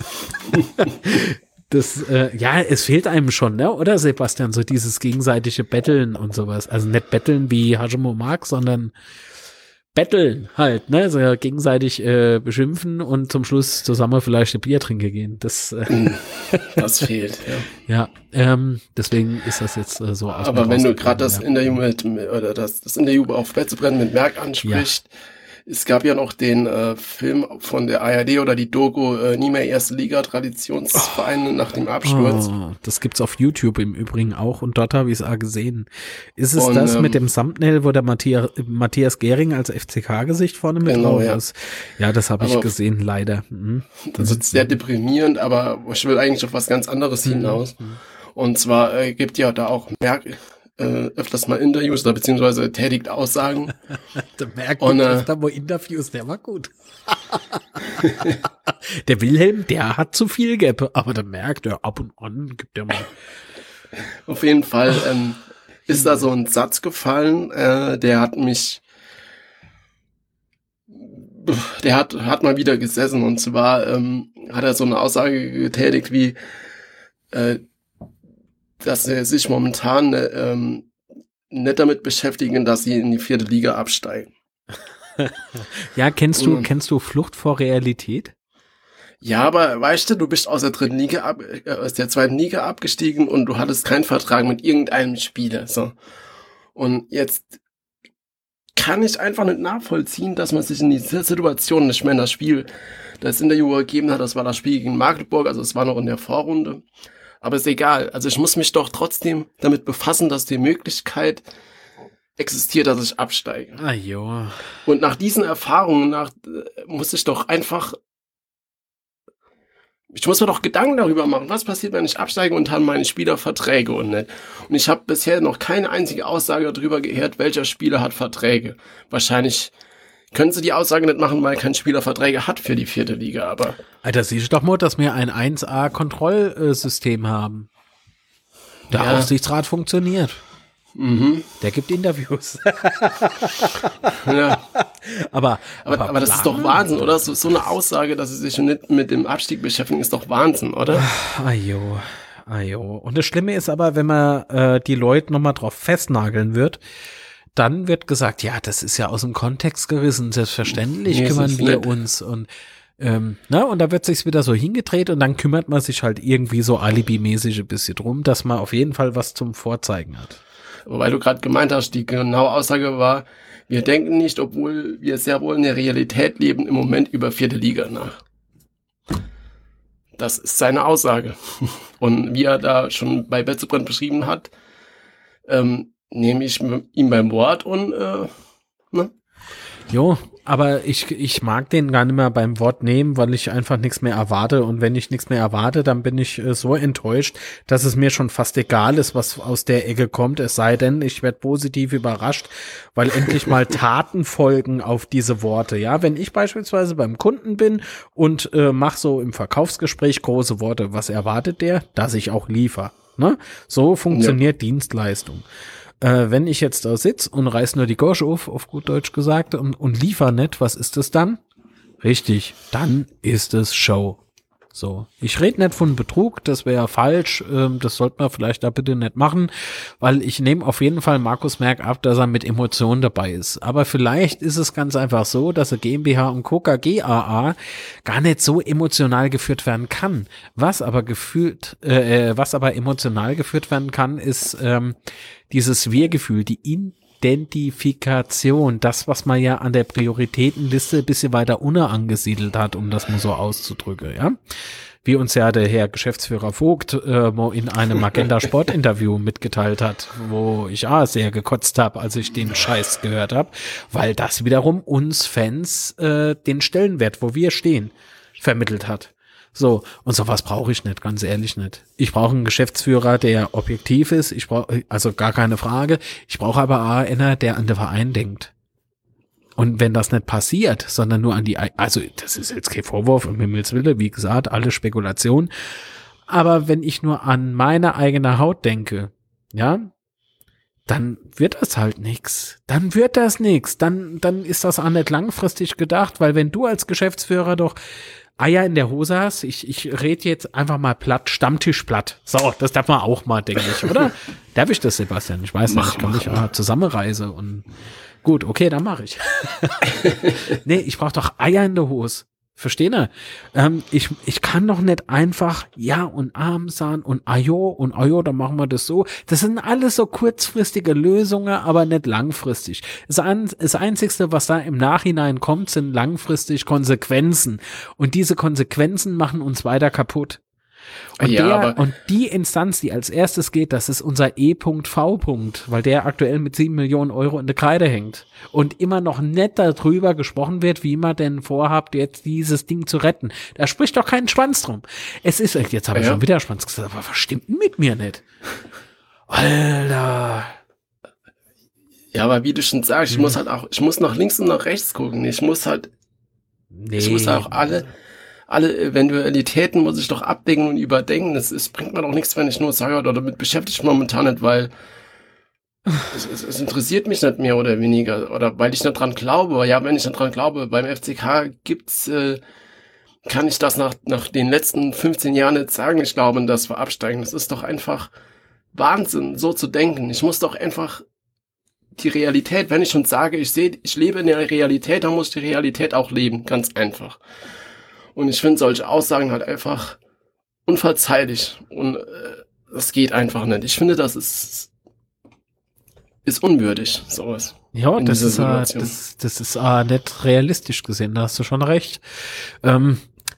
das, äh, ja, es fehlt einem schon, ne? Oder Sebastian, so dieses gegenseitige Betteln und sowas. Also nicht Betteln wie Hajimo Mark, sondern Betteln halt, ne? So gegenseitig äh, beschimpfen und zum Schluss zusammen vielleicht ein Bier trinken gehen. Das, äh, das fehlt, ja. Ja, ähm, deswegen ist das jetzt äh, so aus. Aber wenn du gerade das ja. Interview mit, oder das, das Interview auf Betzebrennen mit Merck ansprichst, ja. Es gab ja noch den äh, Film von der A R D oder die Doku äh, Nie mehr Erste Liga, Traditionsvereine oh. nach dem Absturz. Oh, das gibt's auf YouTube im Übrigen auch und dort habe ich es auch gesehen. Ist es und, das ähm, mit dem Thumbnail, wo der Matthias, Matthias Gehring als F C K-Gesicht vorne mit genau, drauf ja. ist? Ja, das habe ich gesehen, leider. Mhm. Das ist sehr deprimierend, aber ich will eigentlich auf was ganz anderes mhm. hinaus. Und zwar äh, gibt ja da auch Merck Äh, öfters mal Interviews oder beziehungsweise tätigt Aussagen. Der merkt und, äh, öfter mal Interviews, der war gut. Der Wilhelm, der hat zu viel Gäppe, aber der merkt, der ab und an gibt der mal. Auf jeden Fall ähm, ist da so ein Satz gefallen, äh, der hat mich, der hat, hat mal wieder gesessen, und zwar ähm, hat er so eine Aussage getätigt wie, äh, dass sie sich momentan ähm, nicht damit beschäftigen, dass sie in die vierte Liga absteigen. Ja, kennst du, und, kennst du Flucht vor Realität? Ja, aber weißt du, du bist aus der dritten Liga ab, äh, aus der zweiten Liga abgestiegen und du hattest keinen Vertrag mit irgendeinem Spieler. So. Und jetzt kann ich einfach nicht nachvollziehen, dass man sich in dieser Situation nicht mehr in das Spiel, das Interview gegeben hat, das war das Spiel gegen Magdeburg, also es war noch in der Vorrunde. Aber ist egal. Also ich muss mich doch trotzdem damit befassen, dass die Möglichkeit existiert, dass ich absteige. Ah, jo. Und nach diesen Erfahrungen nach, äh, muss ich doch einfach, ich muss mir doch Gedanken darüber machen, was passiert, wenn ich absteige und habe meine Spieler Verträge und nicht. Und ich habe bisher noch keine einzige Aussage darüber gehört, welcher Spieler hat Verträge. Wahrscheinlich können sie die Aussage nicht machen, weil kein Spieler Verträge hat für die vierte Liga, aber. Alter, siehst du doch mal, dass wir ein eins A-Kontrollsystem haben. Der ja. Aufsichtsrat funktioniert. Mhm. Der gibt Interviews. Ja. Aber, aber, aber, aber das ist doch Wahnsinn, oder? So, so eine Aussage, dass sie sich nicht mit dem Abstieg beschäftigen, ist doch Wahnsinn, oder? Ajo, ajo. Und das Schlimme ist aber, wenn man äh, die Leute nochmal drauf festnageln wird, dann wird gesagt, ja, das ist ja aus dem Kontext gerissen, selbstverständlich nee, kümmern wir nicht. uns und ähm, na, und da wird sich's wieder so hingedreht und dann kümmert man sich halt irgendwie so alibimäßig ein bisschen drum, dass man auf jeden Fall was zum Vorzeigen hat. Wobei du gerade gemeint hast, die genaue Aussage war, wir denken nicht, obwohl wir sehr wohl in der Realität leben, im Moment über vierte Liga nach. das ist seine Aussage. Und wie er da schon bei Betzebrand beschrieben hat, ähm, nehme ich ihm beim Wort und äh, ne? Jo, aber ich, ich mag den gar nicht mehr beim Wort nehmen, weil ich einfach nichts mehr erwarte. Und wenn ich nichts mehr erwarte, dann bin ich äh, so enttäuscht, dass es mir schon fast egal ist, was aus der Ecke kommt. Es sei denn, ich werde positiv überrascht, weil endlich mal Taten folgen auf diese Worte. Ja, wenn ich beispielsweise beim Kunden bin und äh, mache so im Verkaufsgespräch große Worte, was erwartet der? Dass ich auch liefere. Ne? So funktioniert ja Dienstleistung. Äh, wenn ich jetzt da sitze und reiß nur die Gosch auf, auf gut Deutsch gesagt, und, und liefer nicht, was ist das dann? Richtig, dann ist es Show. So, ich rede nicht von Betrug, das wäre falsch, ähm, das sollte man vielleicht da bitte nicht machen, weil ich nehme auf jeden Fall Markus Merck ab, dass er mit Emotionen dabei ist. Aber vielleicht ist es ganz einfach so, dass eine GmbH und Co. K G A A gar nicht so emotional geführt werden kann. Was aber gefühlt, äh, was aber emotional geführt werden kann, ist ähm, dieses Wir-Gefühl, die Identifikation, das, was man ja an der Prioritätenliste ein bisschen weiter unten angesiedelt hat, um das mal so auszudrücken, ja. Wie uns ja der Herr Geschäftsführer Vogt äh, in einem Agenda-Sport-Interview mitgeteilt hat, wo ich ah, sehr gekotzt habe, als ich den Scheiß gehört habe, weil das wiederum uns Fans äh, den Stellenwert, wo wir stehen, vermittelt hat. So, und sowas brauche ich nicht, ganz ehrlich nicht. Ich brauche einen Geschäftsführer, der objektiv ist, ich brauche, also gar keine Frage, ich brauche aber auch einer, der an den Verein denkt. Und wenn das nicht passiert, sondern nur an die, also das ist jetzt kein Vorwurf, um Himmels Willen, wie gesagt, alle Spekulation, aber wenn ich nur an meine eigene Haut denke, ja, dann wird das halt nix. Dann wird das nix. Dann, dann ist das auch nicht langfristig gedacht, weil wenn du als Geschäftsführer doch Eier in der Hose hast, ich, ich rede jetzt einfach mal platt, Stammtischplatt. So, das darf man auch mal, denke ich, oder? Darf ich das, Sebastian? Ich weiß nicht, ich kann mich auch zusammenreise und gut, okay, dann mache ich. Nee, ich brauche doch Eier in der Hose. Verstehen ihr? Ähm, ich, ich kann doch nicht einfach Ja und Arm sagen und Ajo und Ajo, dann machen wir das so. Das sind alles so kurzfristige Lösungen, aber nicht langfristig. Das, ein, das Einzigste, was da im Nachhinein kommt, sind langfristig Konsequenzen. Und diese Konsequenzen machen uns weiter kaputt. Und, ja, der, und die Instanz, die als erstes geht, das ist unser E V. Weil der aktuell mit sieben Millionen Euro in der Kreide hängt. Und immer noch nicht darüber gesprochen wird, wie man denn vorhabt, jetzt dieses Ding zu retten. Da spricht doch kein Schwanz drum. Es ist, jetzt habe ich ja schon wieder Schwanz gesagt, aber was stimmt denn mit mir nicht? Alter. Ja, aber wie du schon sagst, ich hm. muss halt auch, ich muss nach links und nach rechts gucken. Ich muss halt, nee. ich muss auch alle... alle Eventualitäten muss ich doch abdecken und überdenken. Das ist, bringt mir doch nichts, wenn ich nur sage, oder damit beschäftige ich mich momentan nicht, weil es, es, es interessiert mich nicht mehr oder weniger, oder weil ich nicht dran glaube. Ja, wenn ich nicht dran glaube, beim F C K gibt's, äh, kann ich das nach, nach den letzten fünfzehn Jahren nicht sagen. Ich glaube, dass wir absteigen. Das ist doch einfach Wahnsinn, so zu denken. Ich muss doch einfach die Realität, wenn ich schon sage, ich sehe, ich lebe in der Realität, dann muss ich die Realität auch leben. Ganz einfach. Und ich finde solche Aussagen halt einfach unverzeihlich. Und äh, das geht einfach nicht. Ich finde, das ist, ist unwürdig, sowas. Ja, das ist, äh, das, das ist äh, nicht realistisch gesehen, da hast du schon recht. Ähm,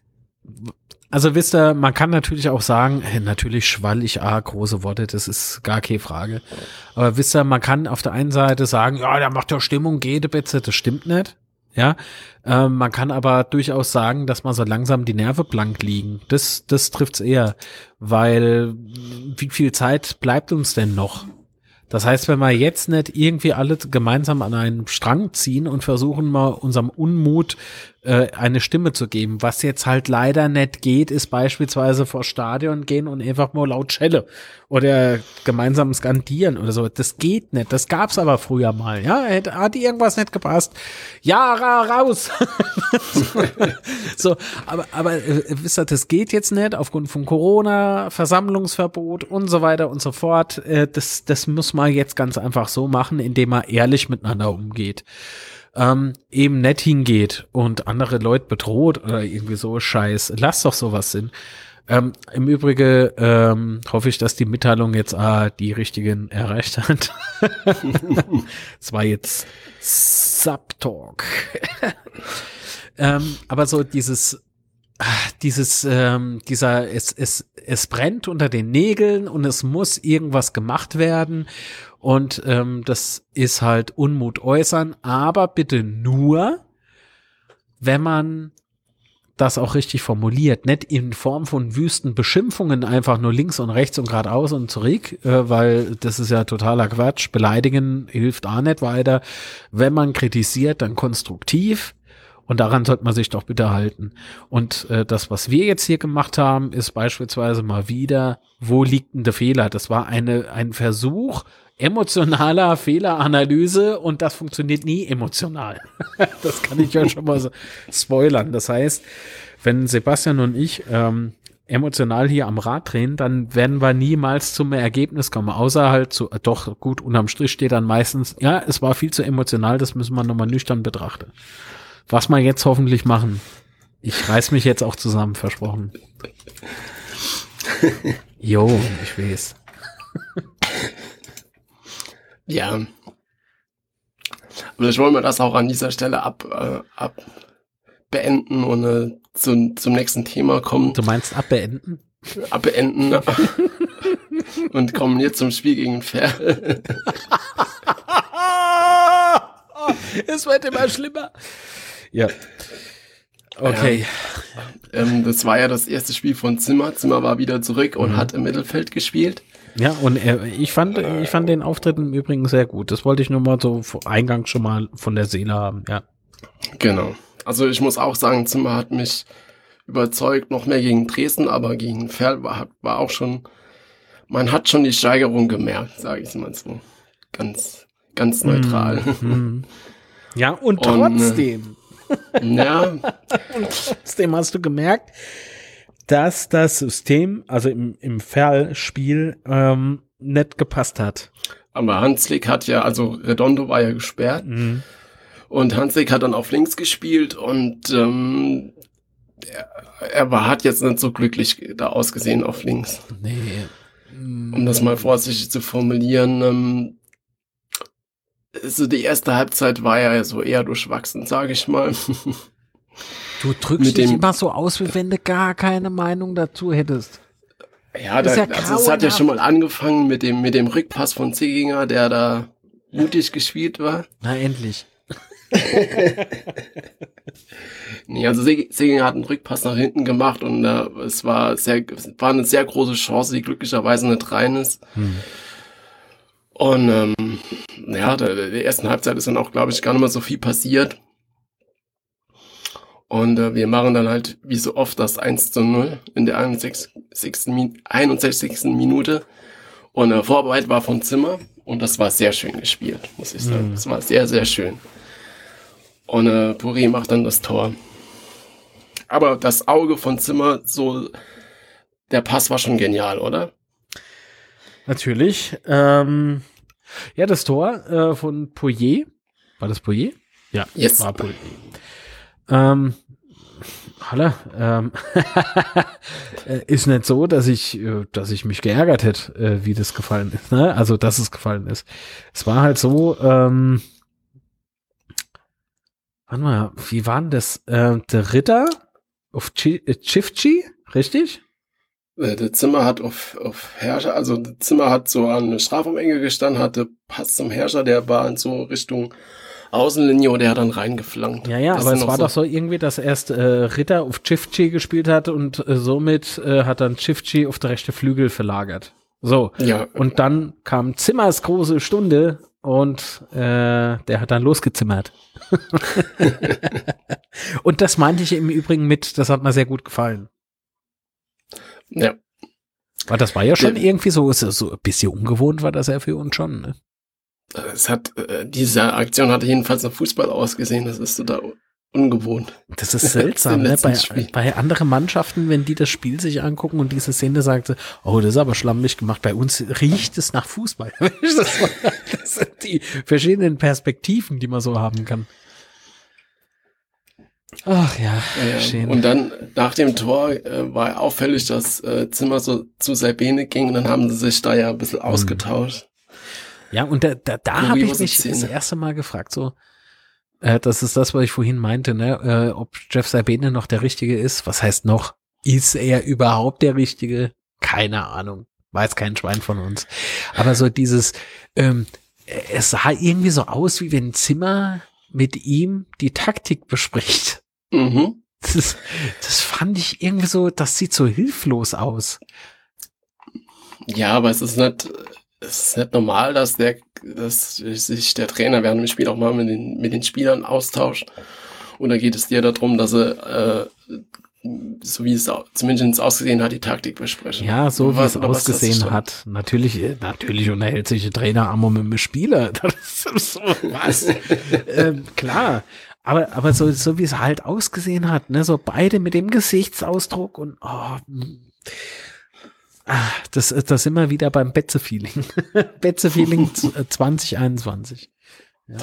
also wisst ihr, man kann natürlich auch sagen, hey, natürlich schwall ich ah, große Worte, das ist gar keine Frage. Aber wisst ihr, man kann auf der einen Seite sagen, ja, da macht ja Stimmung, geht bitte, das stimmt nicht. Ja, ähm, man kann aber durchaus sagen, dass man so langsam die Nerven blank liegen. Das, das trifft's eher, weil wie viel Zeit bleibt uns denn noch? Das heißt, wenn wir jetzt nicht irgendwie alle gemeinsam an einen Strang ziehen und versuchen mal unserem Unmut äh, eine Stimme zu geben, was jetzt halt leider nicht geht, ist beispielsweise vor Stadion gehen und einfach mal laut schelle oder gemeinsam skandieren oder so. Das geht nicht. Das gab's aber früher mal. Ja, hätte, hat irgendwas nicht gepasst. Ja, ra, raus. So, aber aber äh, wisst ihr, das geht jetzt nicht aufgrund von Corona, Versammlungsverbot und so weiter und so fort. Äh, das das muss man jetzt ganz einfach so machen, indem man ehrlich miteinander umgeht. Ähm, eben nicht hingeht und andere Leute bedroht oder irgendwie so Scheiß. Lass doch sowas sein. Ähm, im Übrigen ähm, hoffe ich, dass die Mitteilung jetzt ah, die richtigen erreicht hat. Es war jetzt Subtalk. ähm, aber so dieses dieses, ähm, dieser, es, es, es brennt unter den Nägeln und es muss irgendwas gemacht werden und ähm, das ist halt Unmut äußern, aber bitte nur, wenn man das auch richtig formuliert, nicht in Form von wüsten Beschimpfungen einfach nur links und rechts und geradeaus und zurück, äh, weil das ist ja totaler Quatsch. Beleidigen hilft auch nicht weiter. Wenn man kritisiert, dann konstruktiv. Und daran sollte man sich doch bitte halten. Und äh, das, was wir jetzt hier gemacht haben, ist beispielsweise mal wieder, wo liegt denn der Fehler? Das war eine ein Versuch emotionaler Fehleranalyse und das funktioniert nie emotional. Das kann ich ja schon mal so spoilern. Das heißt, wenn Sebastian und ich ähm, emotional hier am Rad drehen, dann werden wir niemals zum Ergebnis kommen, außer halt zu, doch gut, unterm Strich steht dann meistens, ja, es war viel zu emotional, das müssen wir nochmal nüchtern betrachten. Was wir jetzt hoffentlich machen. Ich reiß mich jetzt auch zusammen, versprochen. Jo, ich weiß. Ja. Aber ich wollte mal das auch an dieser Stelle ab, äh, ab beenden und äh, zu, zum nächsten Thema kommen. Du meinst abbeenden? Abbeenden. Und kommen jetzt zum Spiel gegen Ferl. Es wird immer schlimmer. Ja. Okay. Ja, ähm, das war ja das erste Spiel von Zimmer. Zimmer war wieder zurück und mhm. hat im Mittelfeld gespielt. Ja, und er, ich fand, ich fand den Auftritt im Übrigen sehr gut. Das wollte ich nur mal so eingangs schon mal von der Seele haben, ja. Genau. Also ich muss auch sagen, Zimmer hat mich überzeugt, noch mehr gegen Dresden, aber gegen Ferl war, war auch schon, man hat schon die Steigerung gemerkt, sage ich mal so. Ganz, ganz neutral. Mhm. Ja, und trotzdem. Und, äh, ja. Und trotzdem hast du gemerkt, dass das System, also im, im Ferl-Spiel, ähm, nicht gepasst hat. Aber Hanslik hat ja, also Redondo war ja gesperrt. Mhm. Und Hanslik hat dann auf links gespielt und ähm, er, er war, hat jetzt nicht so glücklich da ausgesehen auf links. Nee. Um das mal vorsichtig zu formulieren. Ähm, also die erste Halbzeit war ja so eher durchwachsen, sage ich mal. Du drückst dich immer so aus, wie wenn du gar keine Meinung dazu hättest. Ja, da, ja also es hat ja schon mal angefangen mit dem mit dem Rückpass von Zieginger, der da mutig gespielt war. Na, endlich. Nee, also Zieginger hat einen Rückpass nach hinten gemacht und äh, es war sehr, es war eine sehr große Chance, die glücklicherweise nicht rein ist. Hm. Und ähm, ja, der, der ersten Halbzeit ist dann auch, glaube ich, gar nicht mehr so viel passiert. Und äh, wir machen dann halt, wie so oft, das eins zu null in der einundsechzigsten Minute. Und äh, Vorarbeit war von Zimmer. Und das war sehr schön gespielt, muss ich sagen. Mhm. Das war sehr, sehr schön. Und äh, Puri macht dann das Tor. Aber das Auge von Zimmer, so, der Pass war schon genial, oder? Natürlich. Ähm, ja, das Tor äh, von Poirier. War das Poirier? Ja, yes. War Poirier. Ähm, Halle, ähm, ist nicht so, dass ich, dass ich mich geärgert hätte, äh, wie das gefallen ist, ne? Also, dass es gefallen ist. Es war halt so, ähm, warte mal, wie war denn das? Äh, der Ritter auf Chifchi, richtig? Der Zimmer hat auf, auf Herrscher, also der Zimmer hat so an eine Strafraumenge gestanden, hatte Pass zum Herrscher, der war in so Richtung Außenlinie und der hat dann reingeflankt. Ja, ja, aber es war so doch so irgendwie, dass erst äh, Ritter auf Chifchi gespielt hat und äh, somit äh, hat dann Chifchi auf der rechte Flügel verlagert. So, ja. Und dann kam Zimmers große Stunde und äh, der hat dann losgezimmert. Und das meinte ich im Übrigen mit, das hat mir sehr gut gefallen. Ja. Weil das war ja schon ja. irgendwie so, so ein bisschen ungewohnt war das ja für uns schon, ne? Es hat, äh, diese Aktion hatte jedenfalls nach Fußball ausgesehen, das ist total ungewohnt. Das ist seltsam, ne? Bei, bei anderen Mannschaften, wenn die das Spiel sich angucken und diese Szene sagt, oh, das ist aber schlammig gemacht, bei uns riecht es nach Fußball. Das, das sind die verschiedenen Perspektiven, die man so haben kann. Ach ja, ja, schön. Und dann nach dem Tor äh, war auffällig, dass äh, Zimmer so zu Sabine ging und dann haben sie sich da ja ein bisschen ausgetauscht. Ja, und da, da, da habe ich mich das erste Mal gefragt, so, Äh, das ist das, was ich vorhin meinte, ne? Äh, ob Jeff Saibene noch der Richtige ist. Was heißt noch? Ist er überhaupt der Richtige? Keine Ahnung. Weiß kein Schwein von uns. Aber so dieses, ähm, es sah irgendwie so aus, wie wenn Zimmer mit ihm die Taktik bespricht. Mhm. Das, das fand ich irgendwie so, das sieht so hilflos aus. Ja, aber es ist nicht, es ist nicht normal, dass der, dass sich der Trainer während dem Spiel auch mal mit den, mit den Spielern austauscht. Und da geht es dir darum, dass er, äh, so wie es zumindest ausgesehen hat, die Taktik besprechen. Ja, so wie was, es ausgesehen hat. Natürlich, natürlich unterhält sich der Trainer am Moment mit dem Spieler. Das ist so was. ähm, klar. Aber, aber so, so wie es halt ausgesehen hat, ne, so beide mit dem Gesichtsausdruck und, oh, ah, das, das sind wir wieder beim Betze-Feeling. Betze-Feeling zwanzig einundzwanzig. Ja.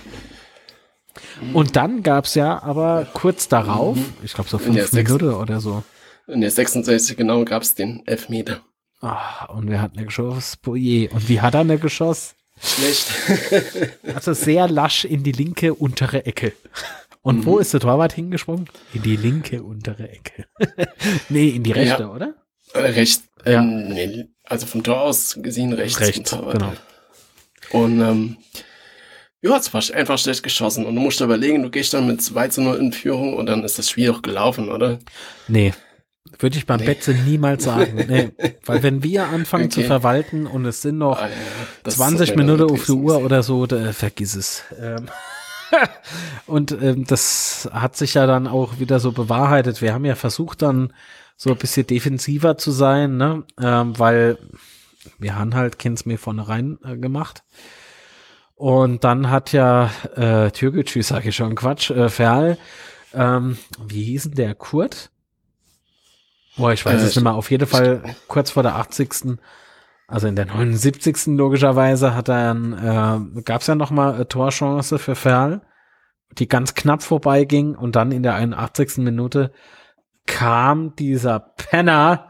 Und dann gab's ja aber kurz darauf, mhm. ich glaube so fünf Minuten oder so. In der sechsundsechzig genau gab's den Elfmeter. Ah, und wer hat ne Geschoss? Boje. Und wie hat er ne Geschoss? Schlecht. Also sehr lasch in die linke untere Ecke. Und mhm. wo ist der Torwart hingesprungen? In die linke untere Ecke. Nee, in die rechte, ja. oder? Äh, rechts. Ja. Ähm, nee, also vom Tor aus gesehen rechts. Rechts, genau. Und ähm, ja, es war einfach schlecht geschossen. Und du musst überlegen, du gehst dann mit zwei zu null in Führung und dann ist das Spiel auch gelaufen, oder? Nee, würde ich beim nee. Betze niemals sagen. Nee, weil wenn wir anfangen okay. zu verwalten und es sind noch ah, ja, zwanzig Minuten auf die Uhr oder so, da, vergiss es. Ähm, und ähm, das hat sich ja dann auch wieder so bewahrheitet. Wir haben ja versucht dann so ein bisschen defensiver zu sein, ne? Ähm, weil wir haben halt Kins mir vorne rein äh, gemacht. Und dann hat ja äh, Türkgücü, sage ich schon, Quatsch, äh, Ferl, ähm, wie hieß denn der, Kurt? Boah, ich weiß äh, es nicht mehr, auf jeden Fall kurz vor der achtzigsten Also in der neunundsiebzigsten logischerweise hat er dann, äh, gab es ja nochmal eine Torchance für Ferl, die ganz knapp vorbeiging und dann in der einundachtzigsten Minute kam dieser Penner.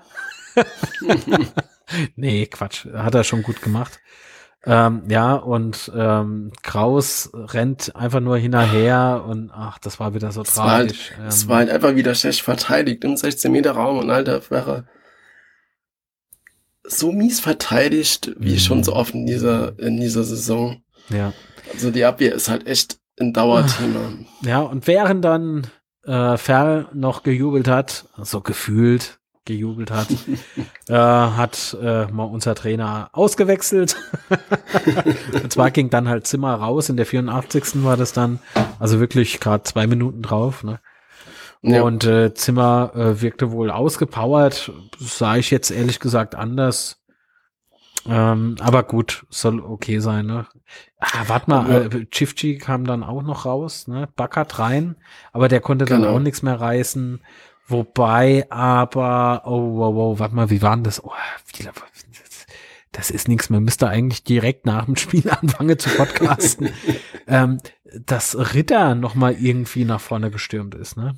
Nee, Quatsch, hat er schon gut gemacht. Ähm, ja, und ähm, Kraus rennt einfach nur hinterher und ach, das war wieder so es tragisch. War halt, ähm, es war halt einfach wieder schlecht verteidigt im sechzehn Meter Raum und Alter, wäre so mies verteidigt, wie mhm. schon so oft in dieser, in dieser Saison. Ja. Also die Abwehr ist halt echt ein Dauerthema. Ja, und während dann äh, Ferl noch gejubelt hat, so gefühlt gejubelt hat, äh, hat äh, mal unser Trainer ausgewechselt. Und zwar ging dann halt Zimmer raus, in der vierundachtzigsten war das dann, also wirklich gerade zwei Minuten drauf, ne? Ja. Und äh, Zimmer äh, wirkte wohl ausgepowert, sah ich jetzt ehrlich gesagt anders. Ähm, aber gut, soll okay sein, ne? Ah, warte mal, ja. äh, Chifchi kam dann auch noch raus, ne? Backert rein, aber der konnte dann genau. auch nichts mehr reißen. Wobei aber, oh, wow, wow, warte mal, wie war denn das? Oh, wie, das ist nichts, man müsste eigentlich direkt nach dem Spiel anfangen zu podcasten. ähm, dass Ritter nochmal irgendwie nach vorne gestürmt ist, ne?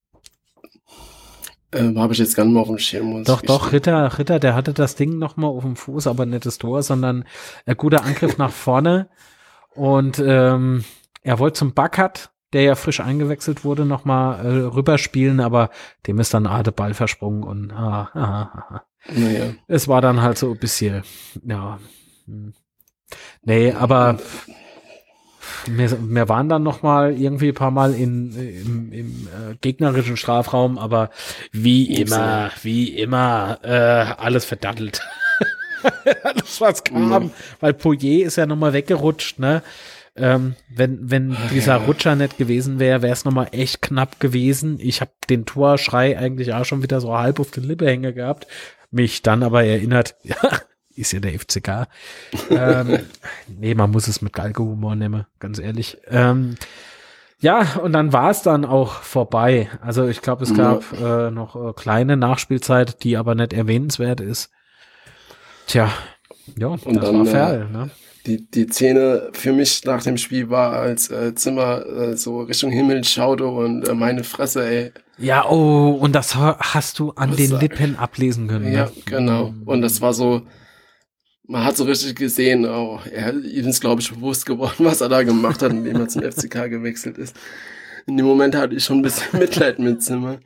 Ähm, habe ich jetzt gar nicht mehr auf dem Schirm. Doch, doch, Ritter, Ritter, der hatte das Ding nochmal auf dem Fuß, aber nicht das Tor, sondern ein guter Angriff nach vorne. Und ähm, er wollte zum Backert, der ja frisch eingewechselt wurde, nochmal äh, rüberspielen, aber dem ist dann ah, der Ball versprungen und ah, ah, ah, ah. Naja. Es war dann halt so ein bisschen, ja. Nee, aber wir, wir waren dann nochmal irgendwie ein paar Mal in, im, im äh, gegnerischen Strafraum, aber wie immer, wie immer, äh, alles verdattelt. Alles, was kam, mhm. weil Poirier ist ja nochmal weggerutscht, ne? Ähm, wenn wenn dieser Rutscher nicht gewesen wäre, wäre es nochmal echt knapp gewesen. Ich habe den Torschrei eigentlich auch schon wieder so halb auf den Lippe hängen gehabt. Mich dann aber erinnert, ja, ist ja der F C K. ähm, nee, man muss es mit Galgenhumor nehmen, ganz ehrlich. Ähm, ja, und dann war es dann auch vorbei. Also ich glaube, es gab äh, noch äh, kleine Nachspielzeit, die aber nicht erwähnenswert ist. Tja, ja, und das dann, war Ferl, ne? Die, die Szene für mich nach dem Spiel war, als äh, Zimmer äh, so Richtung Himmel schaute und äh, meine Fresse, ey. Ja, oh, und das hast du an den Lippen ablesen können. Ja, ne? genau. Und das war so, man hat so richtig gesehen, oh, er ihm ist, glaube ich, bewusst geworden, was er da gemacht hat, indem er zum F C K gewechselt ist. In dem Moment hatte ich schon ein bisschen Mitleid mit Zimmer.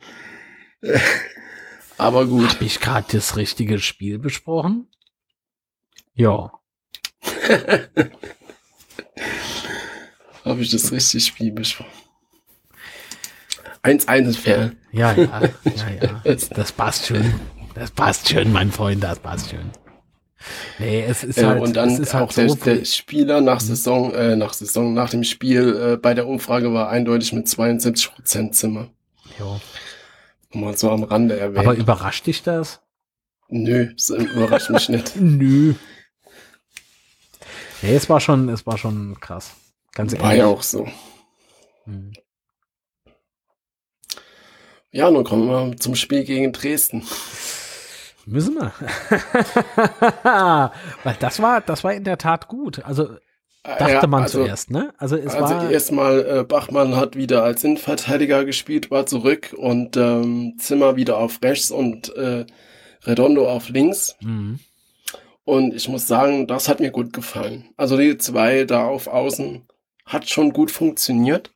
Aber gut. Habe ich gerade das richtige Spiel besprochen? Ja. Habe ich das richtige Spiel besprochen? eins eins ist fair. Ja, ja, ja, ja. Das passt schon. Das passt schon, mein Freund, das passt schon. Nee, es ist äh, halt, und dann es ist halt auch der, so der Spieler nach Saison, äh, nach Saison, nach dem Spiel äh, bei der Umfrage war eindeutig mit zweiundsiebzig Prozent Zimmer. Jo. Mal so am Rande erwähnt. Aber überrascht dich das? Nö, das überrascht mich nicht. Nö. Nee, es war schon, es war schon krass. Ganz ehrlich. War ja auch so. Hm. Ja, nun kommen wir zum Spiel gegen Dresden. Müssen wir. Weil das war, das war in der Tat gut. Also dachte ja, man also, zuerst, ne? Also es also war erstmal äh, Bachmann hat wieder als Innenverteidiger gespielt, war zurück und ähm, Zimmer wieder auf rechts und äh, Redondo auf links. Mhm. Und ich muss sagen, das hat mir gut gefallen. Also die zwei da auf Außen hat schon gut funktioniert.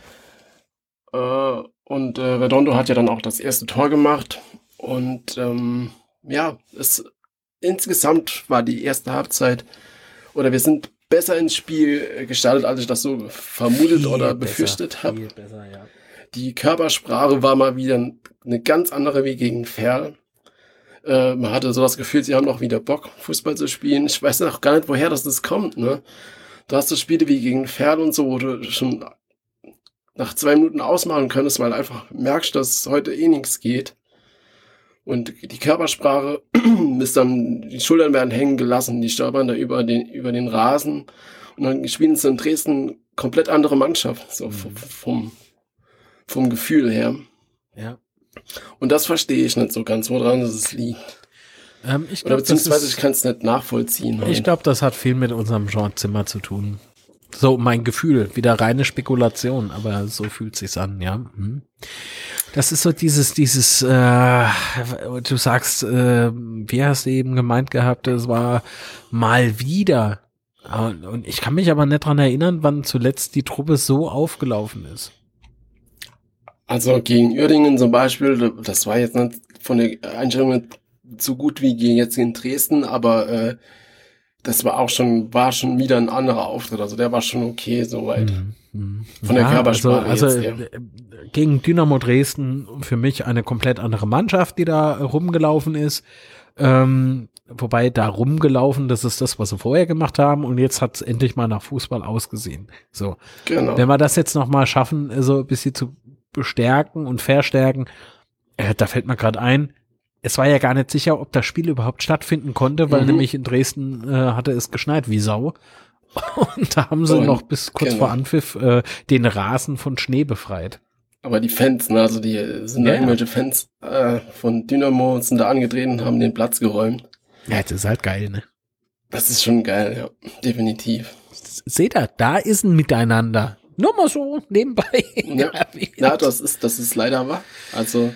Äh, und äh, Redondo hat ja dann auch das erste Tor gemacht. Und ähm, ja, es insgesamt war die erste Halbzeit, oder wir sind besser ins Spiel gestartet, als ich das so vermutet viel oder besser, befürchtet habe. viel besser, ja. Die Körpersprache war mal wieder eine ganz andere wie gegen Ferl. Äh, man hatte so das Gefühl, sie haben noch wieder Bock, Fußball zu spielen. Ich weiß auch gar nicht, woher das, das kommt, ne? Du hast so Spiele wie gegen Ferl und so, wo du schon nach zwei Minuten ausmachen könntest, weil du einfach merkst, dass heute eh nichts geht. Und die Körpersprache ist dann, die Schultern werden hängen gelassen, die stolpern da über den, über den Rasen. Und dann spielen sie in Dresden komplett andere Mannschaft, so mhm. vom, vom Gefühl her. Ja. Und das verstehe ich nicht so ganz, woran es liegt. Ähm, ich Oder glaub, beziehungsweise ist, ich kann es nicht nachvollziehen. Ich glaube, das hat viel mit unserem Jean Zimmer zu tun. So, mein Gefühl, wieder reine Spekulation, aber so fühlt sich's an, ja. Hm. Das ist so dieses, dieses, äh, du sagst, äh, wie hast du eben gemeint gehabt, es war mal wieder. Und ich kann mich aber nicht dran erinnern, wann zuletzt die Truppe so aufgelaufen ist. Also gegen Uerdingen zum Beispiel, das war jetzt nicht von der Einstellung nicht so gut wie gegen jetzt in Dresden, aber äh, das war auch schon, war schon wieder ein anderer Auftritt. Also der war schon okay soweit. Mhm. Von der ja, Körpersprache also, also jetzt, ja. Gegen Dynamo Dresden für mich eine komplett andere Mannschaft, die da rumgelaufen ist. Ähm, wobei da rumgelaufen, das ist das, was sie vorher gemacht haben. Und jetzt hat es endlich mal nach Fußball ausgesehen. So. Genau. Wenn wir das jetzt noch mal schaffen, so ein bisschen zu bestärken und verstärken, äh, da fällt mir gerade ein, es war ja gar nicht sicher, ob das Spiel überhaupt stattfinden konnte, weil mhm. nämlich in Dresden äh, hatte es geschneit wie Sau. Und da haben sie und, noch bis kurz genau. vor Anpfiff äh, den Rasen von Schnee befreit. Aber die Fans, ne, also die sind ja. da irgendwelche Fans äh, von Dynamo sind da angedreht und haben den Platz geräumt. Ja, das ist halt geil, ne? Das ist schon geil, ja, definitiv. Seht ihr, da ist ein Miteinander. Nur mal so nebenbei. Ja, ja das ist, das ist leider wahr. Also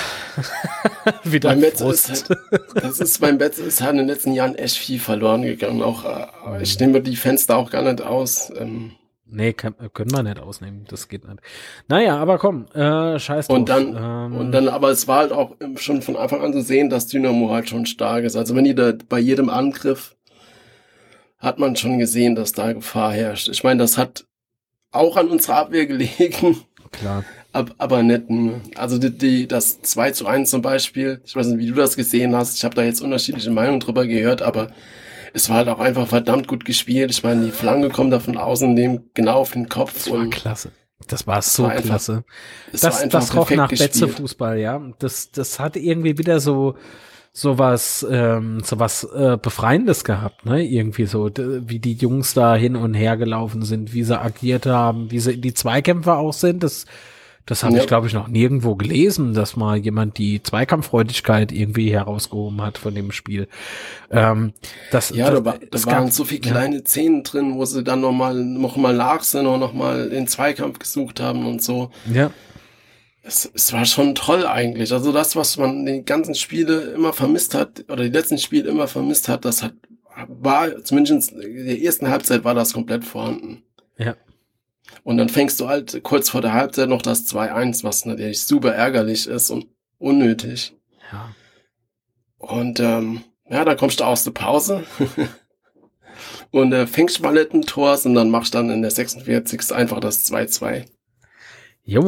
wieder beim Betze ist halt, das ist beim Betze ist halt in den letzten Jahren echt viel verloren gegangen. Auch äh, ich nehme die Fans da auch gar nicht aus. Ähm, nee, kann, können wir nicht ausnehmen. Das geht nicht. Naja, aber komm, äh, scheiß drauf. Und dann, ähm, und dann, aber es war halt auch schon von Anfang an zu sehen, dass Dynamo halt schon stark ist. Also wenn die da bei jedem Angriff hat man schon gesehen, dass da Gefahr herrscht. Ich meine, das hat auch an unserer Abwehr gelegen. Klar. Ab, aber nicht nur. Also die, die, das zwei zu eins zum Beispiel, ich weiß nicht, wie du das gesehen hast, ich habe da jetzt unterschiedliche Meinungen drüber gehört, aber es war halt auch einfach verdammt gut gespielt. Ich meine, die Flanke kommt da von außen, nehmen genau auf den Kopf. Das war und klasse. Das war so war einfach, klasse. Das, das, das roch nach Betze-Fußball, ja. Das, das hatte irgendwie wieder so sowas, ähm, sowas äh, Befreiendes gehabt, ne? Irgendwie so, d- wie die Jungs da hin und her gelaufen sind, wie sie agiert haben, wie sie in die Zweikämpfe auch sind. Das, das habe ja. ich, glaube ich, noch nirgendwo gelesen, dass mal jemand die Zweikampffreudigkeit irgendwie herausgehoben hat von dem Spiel. Ähm, das, ja, das, da, war, da waren gab, so viele kleine ja. Szenen drin, wo sie dann nochmal noch mal nach sind und nochmal den Zweikampf gesucht haben und so. Ja. Es, es war schon toll eigentlich. Also das, was man die ganzen Spiele immer vermisst hat, oder die letzten Spiele immer vermisst hat, das hat, war, zumindest in der ersten Halbzeit war das komplett vorhanden. Ja. Und dann fängst du halt kurz vor der Halbzeit noch das zwei eins, was natürlich super ärgerlich ist und unnötig. Ja. Und ähm, ja, dann kommst du aus der Pause und äh, fängst mal nicht ein Tor, und dann machst du dann in der sechsundvierzigsten einfach das zwei zwei. Jo.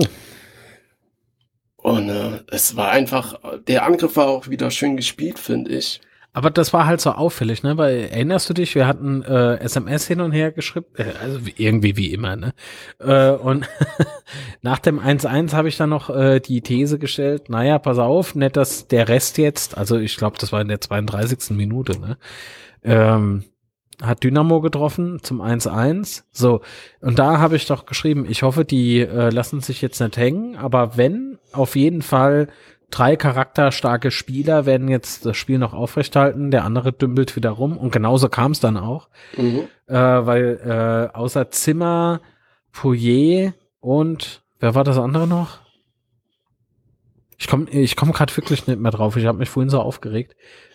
Und äh, es war einfach, der Angriff war auch wieder schön gespielt, finde ich. Aber das war halt so auffällig, ne? Weil, erinnerst du dich, wir hatten äh, S M S hin und her geschrieben, äh, also wie, irgendwie wie immer, ne? Äh, und nach dem eins eins habe ich dann noch äh, die These gestellt, naja, pass auf, nicht, dass der Rest jetzt, also ich glaube, das war in der zweiunddreißigsten Minute, ne? Ähm, hat Dynamo getroffen zum eins eins. So, und da habe ich doch geschrieben, ich hoffe, die äh, lassen sich jetzt nicht hängen, aber wenn, auf jeden Fall drei charakterstarke Spieler werden jetzt das Spiel noch aufrechthalten, der andere dümpelt wieder rum und genauso kam es dann auch, Mhm. äh, weil äh, außer Zimmer, Poirier und wer war das andere noch? Ich komme ich komm gerade wirklich nicht mehr drauf, ich habe mich vorhin so aufgeregt.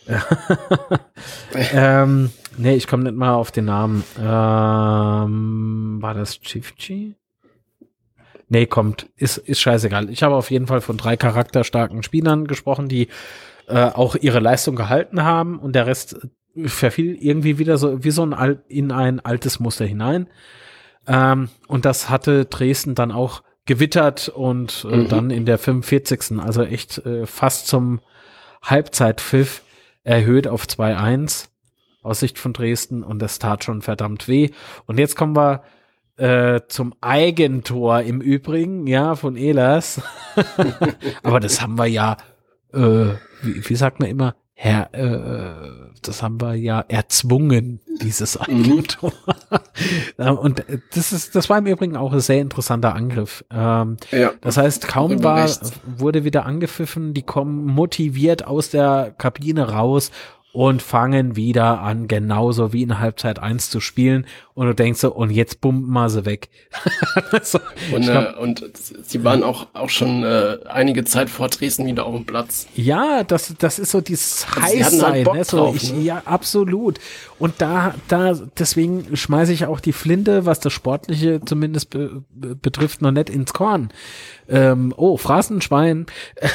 ähm, nee, ich komme nicht mal auf den Namen. Ähm, war das Chifchi? Nee, kommt. Ist, ist scheißegal. Ich habe auf jeden Fall von drei charakterstarken Spielern gesprochen, die äh, auch ihre Leistung gehalten haben und der Rest verfiel irgendwie wieder so wie so ein Al- in ein altes Muster hinein. Ähm, und das hatte Dresden dann auch gewittert und äh, Mhm. dann in der fünfundvierzigsten also echt äh, fast zum Halbzeitpfiff erhöht auf zwei eins aus Sicht von Dresden und das tat schon verdammt weh. Und jetzt kommen wir äh, zum Eigentor im Übrigen, ja, von Ehlers. Aber das haben wir ja, äh, wie, wie sagt man immer, Herr, äh, das haben wir ja erzwungen, dieses Eigentor. Und das ist, das war im Übrigen auch ein sehr interessanter Angriff. Ähm, Ja. das heißt, kaum Immer war, rechts. wurde wieder angepfiffen, die kommen motiviert aus der Kabine raus und fangen wieder an, genauso wie in Halbzeit eins zu spielen. Und du denkst so, und jetzt bumpen wir sie weg. so, Und, ich glaub, äh, und sie waren auch, auch schon äh, einige Zeit vor Dresden wieder auf dem Platz. ja, das, das ist so dieses Also sie hatten Heißsein, halt Bock ne? So, drauf, ich, ne? ja, absolut. Und da, da, deswegen schmeiße ich auch die Flinte, was das Sportliche zumindest be, be, betrifft, noch nicht ins Korn. Ähm, oh, Phrasenschwein.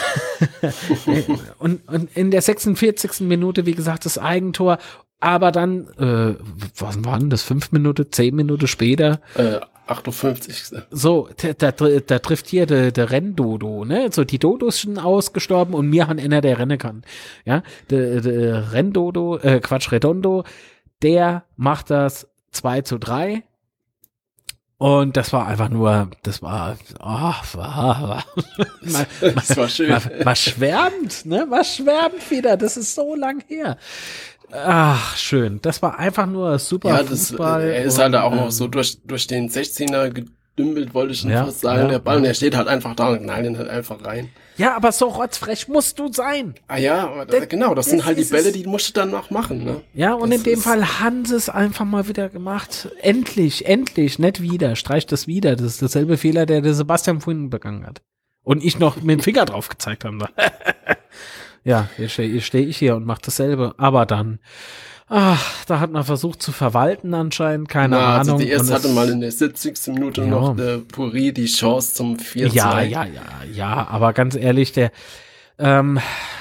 und, und in der sechsundvierzigsten Minute, wie gesagt, das Eigentor. Aber dann, äh, was war denn das, fünf Minuten, zehn Minuten später, Äh, achtundfünfzigste so, da, da, da trifft hier der, der Renndodo, ne? So, die Dodos sind ausgestorben und mir han einer, der rennen kann. Ja, der, der Renndodo, äh, Quatsch, Redondo, der macht das zwei zu drei. Und das war einfach nur, das war, oh, war, war man, Das war schön. man, man schwärmt, ne? Man schwärmt wieder, das ist so lang her. Ach, schön. Das war einfach nur super Ja, das, Fußball. er ist und, halt auch noch ähm, so durch, durch den sechzehner gedümpelt, wollte ich schon Ja, fast sagen, ja, der Ball, und ja. der steht halt einfach da und knallt ihn halt einfach rein. Ja, aber so rotzfrech musst du sein. Ah ja, aber Das- genau, das, das sind halt die ist Bälle, es. die musst du dann noch machen, ne? Ja, und Das in dem ist- Fall haben sie es einfach mal wieder gemacht. Endlich, endlich, nicht wieder. Streicht das wieder. Das ist dasselbe Fehler, der der Sebastian vorhin begangen hat. Und ich noch mit dem Finger drauf gezeigt habe. Ja, jetzt stehe steh ich hier und mache dasselbe. Aber dann, ach, da hat man versucht zu verwalten anscheinend. Keine Na, also Ahnung. die erste Und hatte es- mal in der siebzigsten Minute Ja. noch der Puri die Chance zum vier zu Ja, zwei. ja, ja, ja, aber ganz ehrlich, der ähm,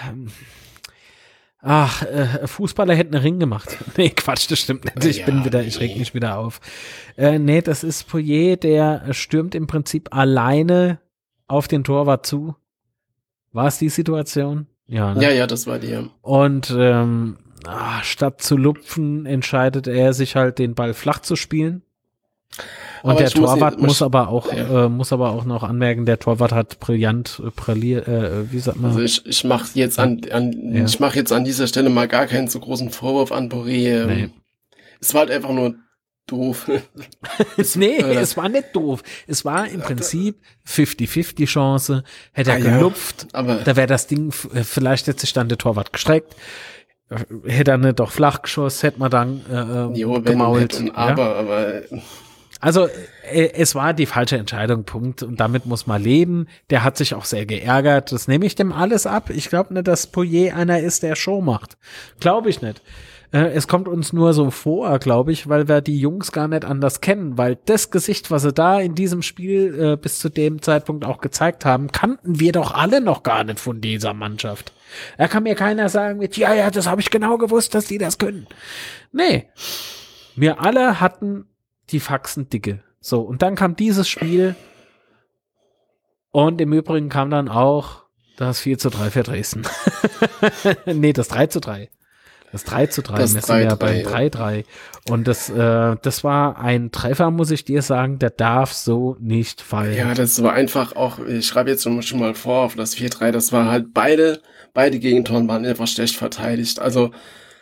ach, äh, Fußballer hätten einen Ring gemacht. Nee, Quatsch, das stimmt nicht. Ich Ja, bin wieder, ich reg nee. mich wieder auf. Äh, nee, das ist Poirier, der stürmt im Prinzip alleine auf den Torwart zu. War es die Situation? Ja, ne? Ja, ja, das war die. ja. Und ähm, ah, statt zu lupfen, entscheidet er sich halt, den Ball flach zu spielen. Und Aber der ich muss Torwart nicht- muss, muss- aber auch ja. äh, muss aber auch noch anmerken, der Torwart hat brillant äh, brilliert, äh, wie sagt man? Also ich, ich mache jetzt an, an Ja. ich mache jetzt an dieser Stelle mal gar keinen so großen Vorwurf an Puri. Ähm, Nee. Es war halt einfach nur doof. nee, äh, es war nicht doof. Es war im Prinzip fünfzig fünfzig Chance. Hätte er Ah, ja. gelupft, Aber da wäre das Ding, f- äh, vielleicht hätte sich dann der Torwart gestreckt. Äh, Hätte er nicht doch flach geschossen, hätte man dann äh, jo, wenn gemault. und ja? aber, aber Also äh, es war die falsche Entscheidung, Punkt. Und damit muss man leben. Der hat sich auch sehr geärgert. Das nehme ich dem alles ab. Ich glaube nicht, dass Poirier einer ist, der Show macht. Glaube ich nicht. Äh, es kommt uns nur so vor, glaube ich, weil wir die Jungs gar nicht anders kennen, weil das Gesicht, was sie da in diesem Spiel äh, bis zu dem Zeitpunkt auch gezeigt haben, kannten wir doch alle noch gar nicht von dieser Mannschaft. Da kann mir keiner sagen mit, ja, ja, das habe ich genau gewusst, dass die das können. Nee, wir alle hatten die Faxen dicke. So, und dann kam dieses Spiel und im Übrigen kam dann auch das vier zu drei für Dresden. Nee, das drei zu drei. Das drei zu drei, das wir sind ja beim drei drei. Und das, äh, das war ein Treffer, muss ich dir sagen, der darf so nicht fallen. Ja, das war einfach auch, ich schreibe jetzt schon mal vor auf das vier drei, das war halt beide, beide Gegentoren waren einfach schlecht verteidigt. Also,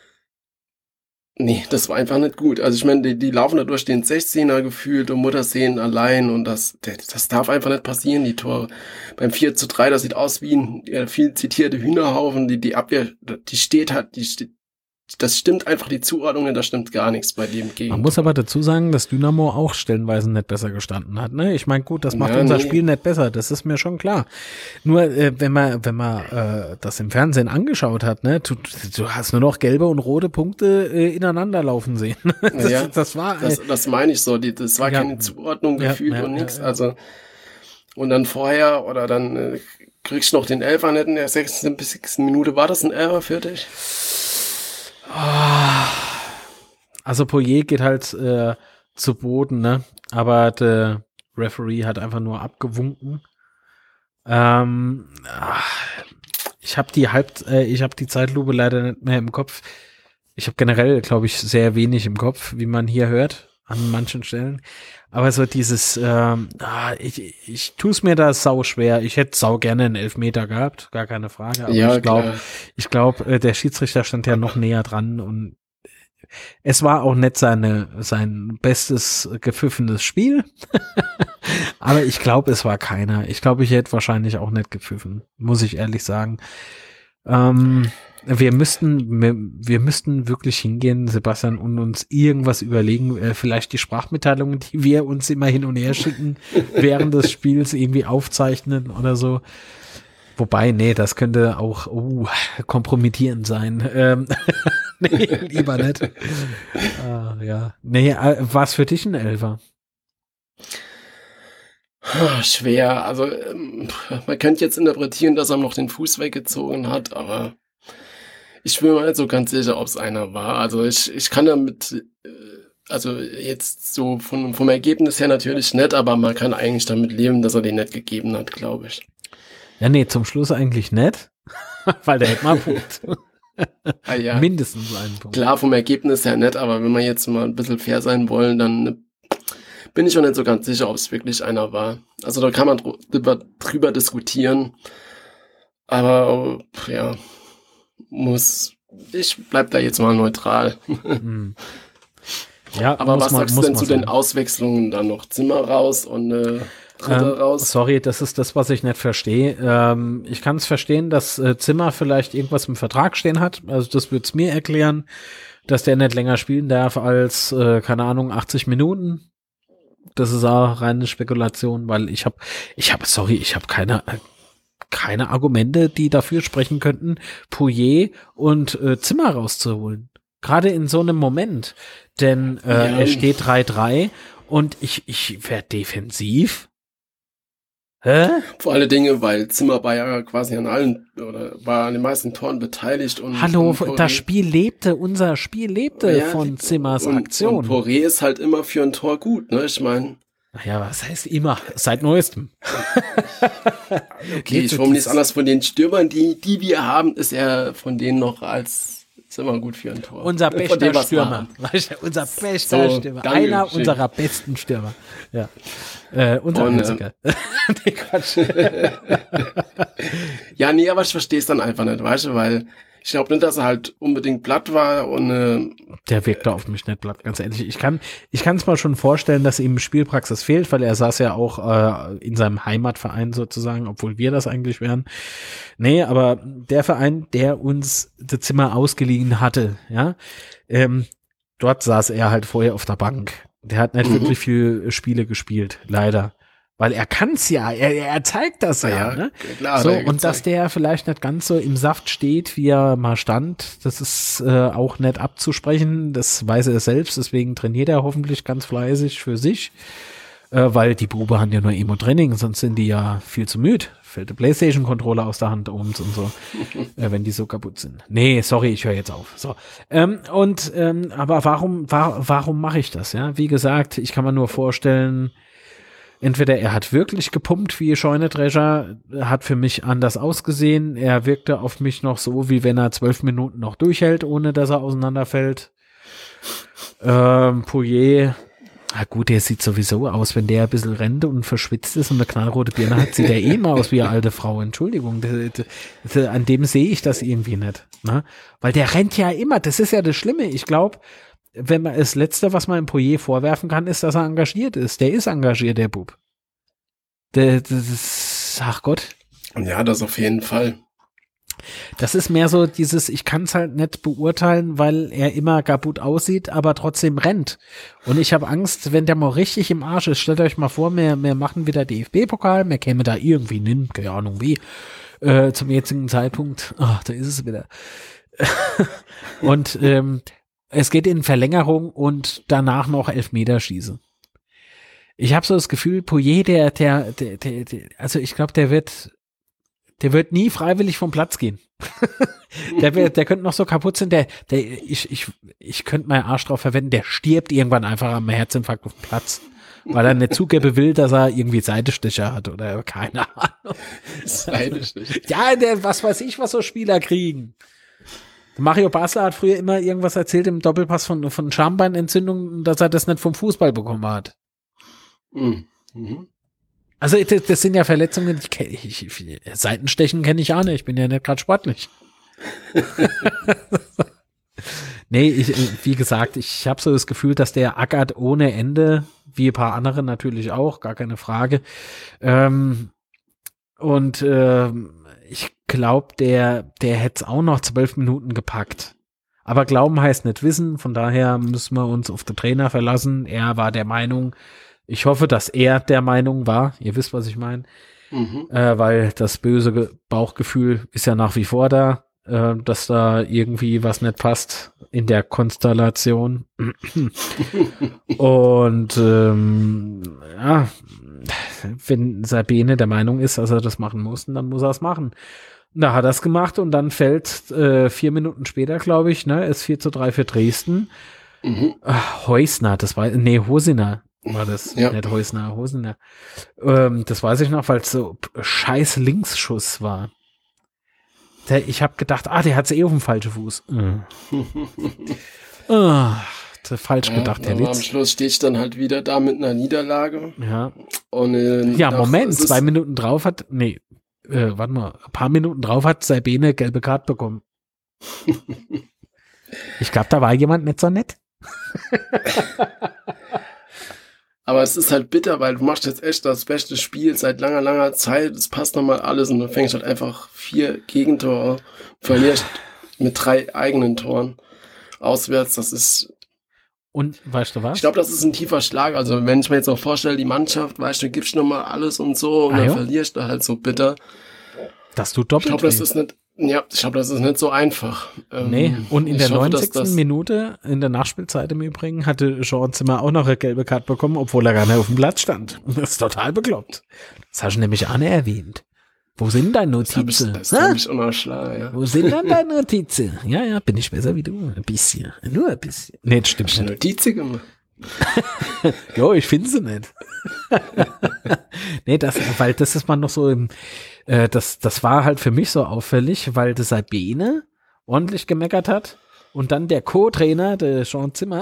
nee, das war einfach nicht gut. Also ich meine, die, die laufen da durch den sechzehner gefühlt und Mutterseen allein und das, das darf einfach nicht passieren, die Tore. Beim vier zu drei, das sieht aus wie ein ja, viel zitierte Hühnerhaufen, die, die Abwehr, die steht halt, die steht, das stimmt einfach, die Zuordnung, da stimmt gar nichts bei dem Gegentor. Man muss aber dazu sagen, dass Dynamo auch stellenweise nicht besser gestanden hat. Ne? Ich meine, gut, das macht ja, unser nee. Spiel nicht besser, das ist mir schon klar. Nur äh, wenn man wenn man äh, das im Fernsehen angeschaut hat, ne, du, du hast nur noch gelbe und rote Punkte äh, ineinander laufen sehen. das, ja, das war, äh, das, das meine ich so, die, das war ja, keine Zuordnung gefühlt ja, ja, und nichts. Ja, ja. Also und dann vorher oder dann äh, kriegst du noch den Elfer nicht in der sechzehnten Minute. War das ein Elfer für dich? Also Poirier geht halt äh, zu Boden, ne? Aber der Referee hat einfach nur abgewunken. Ähm, ich habe die Halb, äh, ich habe die Zeitlupe leider nicht mehr im Kopf. Ich habe generell, glaube ich, sehr wenig im Kopf, wie man hier hört an manchen Stellen. Aber so dieses, ähm, ah, ich, ich tue es mir da sau schwer. Ich hätte sau gerne einen Elfmeter gehabt, gar keine Frage. Aber ja, ich glaube, ich glaube, der Schiedsrichter stand ja noch näher dran und es war auch nicht seine, sein bestes gepfiffenes Spiel. Aber ich glaube, es war keiner. Ich glaube, ich hätte wahrscheinlich auch nicht gepfiffen, muss ich ehrlich sagen. Ähm, wir müssten, wir, wir müssten wirklich hingehen, Sebastian, und uns irgendwas überlegen, äh, vielleicht die Sprachmitteilungen, die wir uns immer hin und her schicken, während des Spiels irgendwie aufzeichnen oder so. Wobei, nee, das könnte auch uh, kompromittierend sein. Ähm, nee, lieber nicht. Uh, ja. Nee, äh, war's für dich ein Elfer? Schwer. Also ähm, man könnte jetzt interpretieren, dass er noch den Fuß weggezogen hat, aber ich bin mir nicht so ganz sicher, ob es einer war. Also ich, ich kann damit, äh, also jetzt so von, vom Ergebnis her natürlich nicht, aber man kann eigentlich damit leben, dass er den nicht gegeben hat, glaube ich. Ja, nee, zum Schluss eigentlich nicht, weil der hätte mal einen Punkt. Ah, ja. Mindestens einen Punkt. Klar, vom Ergebnis her nicht, aber wenn wir jetzt mal ein bisschen fair sein wollen, dann bin ich noch nicht so ganz sicher, ob es wirklich einer war. Also da kann man drüber, drüber diskutieren, aber ja, muss, ich bleib da jetzt mal neutral. Hm. Ja, aber was man, sagst du denn zu sein. den Auswechslungen dann noch? Zimmer raus und äh, Dritte ähm, raus? Sorry, das ist das, was ich nicht verstehe. Ähm, ich kann es verstehen, dass äh, Zimmer vielleicht irgendwas im Vertrag stehen hat. Also das wird's mir erklären, dass der nicht länger spielen darf als, äh, keine Ahnung, achtzig Minuten. Das ist auch reine Spekulation, weil ich habe, ich habe, sorry, ich habe keine, keine Argumente, die dafür sprechen könnten, Poirier und äh, Zimmer rauszuholen. Gerade in so einem Moment. Denn äh, ja. Er steht drei drei und ich, ich werde defensiv. Hä? Vor alle Dinge, weil Zimmer war ja quasi an allen oder war an den meisten Toren beteiligt. Und Hallo, und das Spiel lebte, unser Spiel lebte ja, von Zimmers und, Aktion. Und Poirier ist halt immer für ein Tor gut, ne? Ich meine. Ja, was heißt immer? Seit neuestem. Okay, ich formuliere es anders. Von den Stürmern, die, die wir haben, ist er von denen noch als ist immer gut für ein Tor. Unser bester dem, Stürmer. Weißt du, unser bester so, Stürmer. Einer schön. Unserer besten Stürmer. Ja. Äh, unser und, einziger. Nee, Quatsch. Ja, nee, aber ich verstehe es dann einfach nicht, weißt du, weil ich glaube nicht, dass er halt unbedingt platt war und äh, der wirkte auf mich nicht platt, ganz ehrlich. Ich kann ich kann es mal schon vorstellen, dass ihm Spielpraxis fehlt, weil er saß ja auch äh, in seinem Heimatverein sozusagen, obwohl wir das eigentlich wären. Nee, aber der Verein, der uns das Zimmer ausgeliehen hatte, ja, ähm, dort saß er halt vorher auf der Bank. Der hat nicht mhm. wirklich viel Spiele gespielt, leider. Weil er kann's ja, er, er zeigt das ja, ja ne? Klar, so, und dass der vielleicht nicht ganz so im Saft steht, wie er mal stand, das ist äh, auch nicht abzusprechen, das weiß er selbst, deswegen trainiert er hoffentlich ganz fleißig für sich, äh, weil die Bube haben ja nur Emo-Training, sonst sind die ja viel zu müde, fällt der Playstation-Controller aus der Hand um und so, äh, wenn die so kaputt sind. Nee, sorry, ich höre jetzt auf. So, ähm, und, ähm, aber warum, wa- warum mache ich das, ja? Wie gesagt, ich kann mir nur vorstellen, entweder er hat wirklich gepumpt wie Scheunedrescher, hat für mich anders ausgesehen. Er wirkte auf mich noch so, wie wenn er zwölf Minuten noch durchhält, ohne dass er auseinanderfällt. Ähm, Poirier, na gut, der sieht sowieso aus, wenn der ein bisschen rennt und verschwitzt ist und eine knallrote Birne hat, sieht er eh immer aus wie eine alte Frau. Entschuldigung, das, das, das, an dem sehe ich das irgendwie nicht. Ne? Weil der rennt ja immer, das ist ja das Schlimme. Ich glaube, wenn man das Letzte, was man im Poirier vorwerfen kann, ist, dass er engagiert ist. Der ist engagiert, der Bub. Der, das ist, ach Gott. Ja, das auf jeden Fall. Das ist mehr so dieses, ich kann es halt nicht beurteilen, weil er immer kaputt aussieht, aber trotzdem rennt. Und ich habe Angst, wenn der mal richtig im Arsch ist, stellt euch mal vor, wir, wir machen wieder D F B-Pokal, wir kämen da irgendwie hin, keine Ahnung wie, äh, zum jetzigen Zeitpunkt. Ach, da ist es wieder. Und ähm, es geht in Verlängerung und danach noch Elfmeterschieße. Ich habe so das Gefühl, Poirier, der, der, der, der, der also ich glaube, der wird, der wird nie freiwillig vom Platz gehen. der wird, der könnte noch so kaputt sein, der, der, ich, ich, ich könnte meinen Arsch drauf verwenden, der stirbt irgendwann einfach am Herzinfarkt auf dem Platz, weil er nicht zugeben will, dass er irgendwie Seitenstecher hat oder keine Ahnung. Seitenstecher. Ja, der, was weiß ich, was so Spieler kriegen. Mario Basler hat früher immer irgendwas erzählt im Doppelpass von, von Schambeinentzündung, dass er das nicht vom Fußball bekommen hat. Mhm. Also das, das sind ja Verletzungen, die kenn ich, ich, Seitenstechen kenne ich auch nicht, ich bin ja nicht gerade sportlich. Nee, ich, wie gesagt, ich habe so das Gefühl, dass der ackert ohne Ende, wie ein paar andere natürlich auch, gar keine Frage. Ähm, und ähm, ich glaube, der, der hätte es auch noch zwölf Minuten gepackt. Aber glauben heißt nicht wissen, von daher müssen wir uns auf den Trainer verlassen. Er war der Meinung, ich hoffe, dass er der Meinung war, ihr wisst, was ich meine, mhm. äh, weil das böse Ge- Bauchgefühl ist ja nach wie vor da, äh, dass da irgendwie was nicht passt in der Konstellation. Und ähm, ja, wenn Sabine der Meinung ist, dass er das machen muss, dann muss er es machen. Da hat er es gemacht und dann fällt äh, vier Minuten später, glaube ich, ne, ist vier zu drei für Dresden. Mhm. Ach, Heusner, das war, nee, Hosiner war das, ja. Nicht Heusner, Hosiner. Ähm, das weiß ich noch, weil es so scheiß Linksschuss war. Der, ich habe gedacht, ah, der hat eh auf dem falschen Fuß. Mhm. oh, falsch ja, gedacht, der Litz. Am Schluss stehe ich dann halt wieder da mit einer Niederlage. Ja. Und, äh, ja, Moment, zwei Minuten drauf hat, nee, äh, warte mal, ein paar Minuten drauf hat Sabine gelbe Karte bekommen. Ich glaube, da war jemand nicht so nett. Aber es ist halt bitter, weil du machst jetzt echt das beste Spiel seit langer, langer Zeit. Es passt nochmal alles und du fängst halt einfach vier Gegentore, verlierst mit drei eigenen Toren auswärts. Das ist... Und weißt du was? Ich glaube, das ist ein tiefer Schlag. Also wenn ich mir jetzt auch vorstelle, die Mannschaft, weißt du, gibst nochmal alles und so und ah, dann jo? verlierst du halt so bitter. Das tut doppelt. Ich glaube, das ist nicht... Ja, ich glaube, das ist nicht so einfach. Ähm, nee, und in der hoffe, neunzigsten Minute, in der Nachspielzeit im Übrigen, hatte Jean Zimmer auch noch eine gelbe Karte bekommen, obwohl er gar nicht auf dem Platz stand. Das ist total bekloppt. Das hast du nämlich auch nicht erwähnt. Wo sind deine Notizen? Das habe ich unerschlagen, ja. Wo sind dann deine Notizen? Ja, ja, bin ich besser wie du. Ein bisschen. Nur ein bisschen. Nee, das stimmt nicht. Notizen gemacht. Jo, ich finde sie nicht. Nee, das, weil das ist man noch so im, äh, das, das war halt für mich so auffällig, weil der Sabine ordentlich gemeckert hat und dann der Co-Trainer, der Jean Zimmer.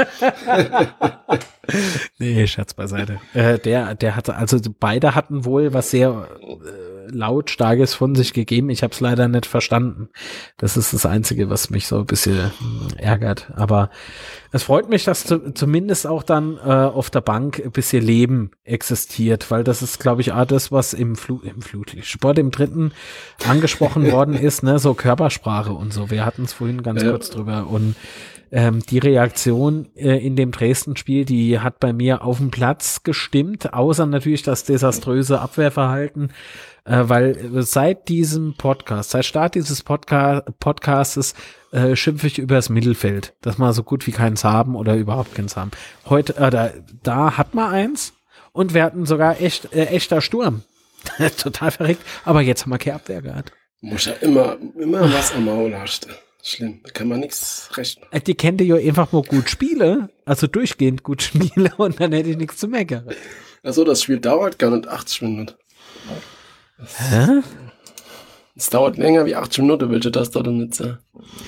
Nee, Scherz beiseite. Äh, der, der hatte, also beide hatten wohl was sehr äh, lautstarkes von sich gegeben. Ich habe es leider nicht verstanden. Das ist das Einzige, was mich so ein bisschen äh, ärgert. Aber es freut mich, dass zu, zumindest auch dann äh, auf der Bank ein bisschen Leben existiert, weil das ist, glaube ich, auch das, was im, Flu- im Flutlichtsport im dritten angesprochen worden ist, ne, so Körpersprache und so. Wir hatten es vorhin ganz ja. kurz drüber und ähm, die Reaktion äh, in dem Dresden-Spiel, die hat bei mir auf dem Platz gestimmt, außer natürlich das desaströse Abwehrverhalten, äh, weil seit diesem Podcast, seit Start dieses Podca- Podcastes äh, schimpfe ich über das Mittelfeld, dass wir so gut wie keins haben oder überhaupt keins haben. Heute, äh, da, da hat man eins und wir hatten sogar echt äh, echter Sturm. Total verrückt, aber jetzt haben wir keine Abwehr gehabt. Muss ja immer, immer was am Maul hast. Schlimm, da kann man nichts rechnen. Die kennt ja einfach mal gut spiele, also durchgehend gut spiele und dann hätte ich nichts zu meckern. Achso, das Spiel dauert gar nicht achtzig Minuten. Das, Hä? Es dauert länger wie achtzig Minuten, welche das da denn nicht sein?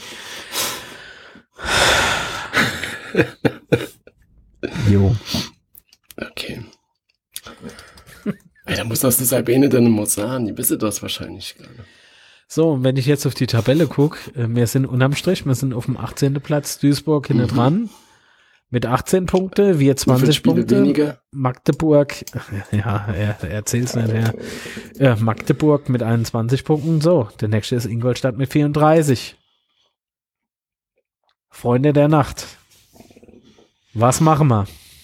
Jo. Okay. Ey, da muss das das Albene dann mal sagen, die wissen das wahrscheinlich gerade. So, und wenn ich jetzt auf die Tabelle gucke, äh, wir sind unterm Strich, wir sind auf dem achtzehnten Platz, Duisburg hinten mhm. dran, mit achtzehn Punkte, wir zwanzig Punkte, weniger? Magdeburg, ja, er, er erzählt's nicht mehr, ja, Magdeburg mit einundzwanzig Punkten, so, der nächste ist Ingolstadt mit vierunddreißig. Freunde der Nacht, was machen wir?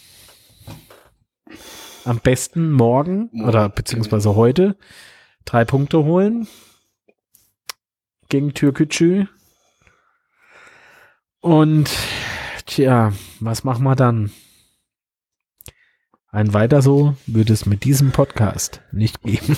Am besten morgen, morgen oder beziehungsweise okay. heute drei Punkte holen gegen Türkgücü. Und tja, was machen wir dann? Ein weiter so würde es mit diesem Podcast nicht geben.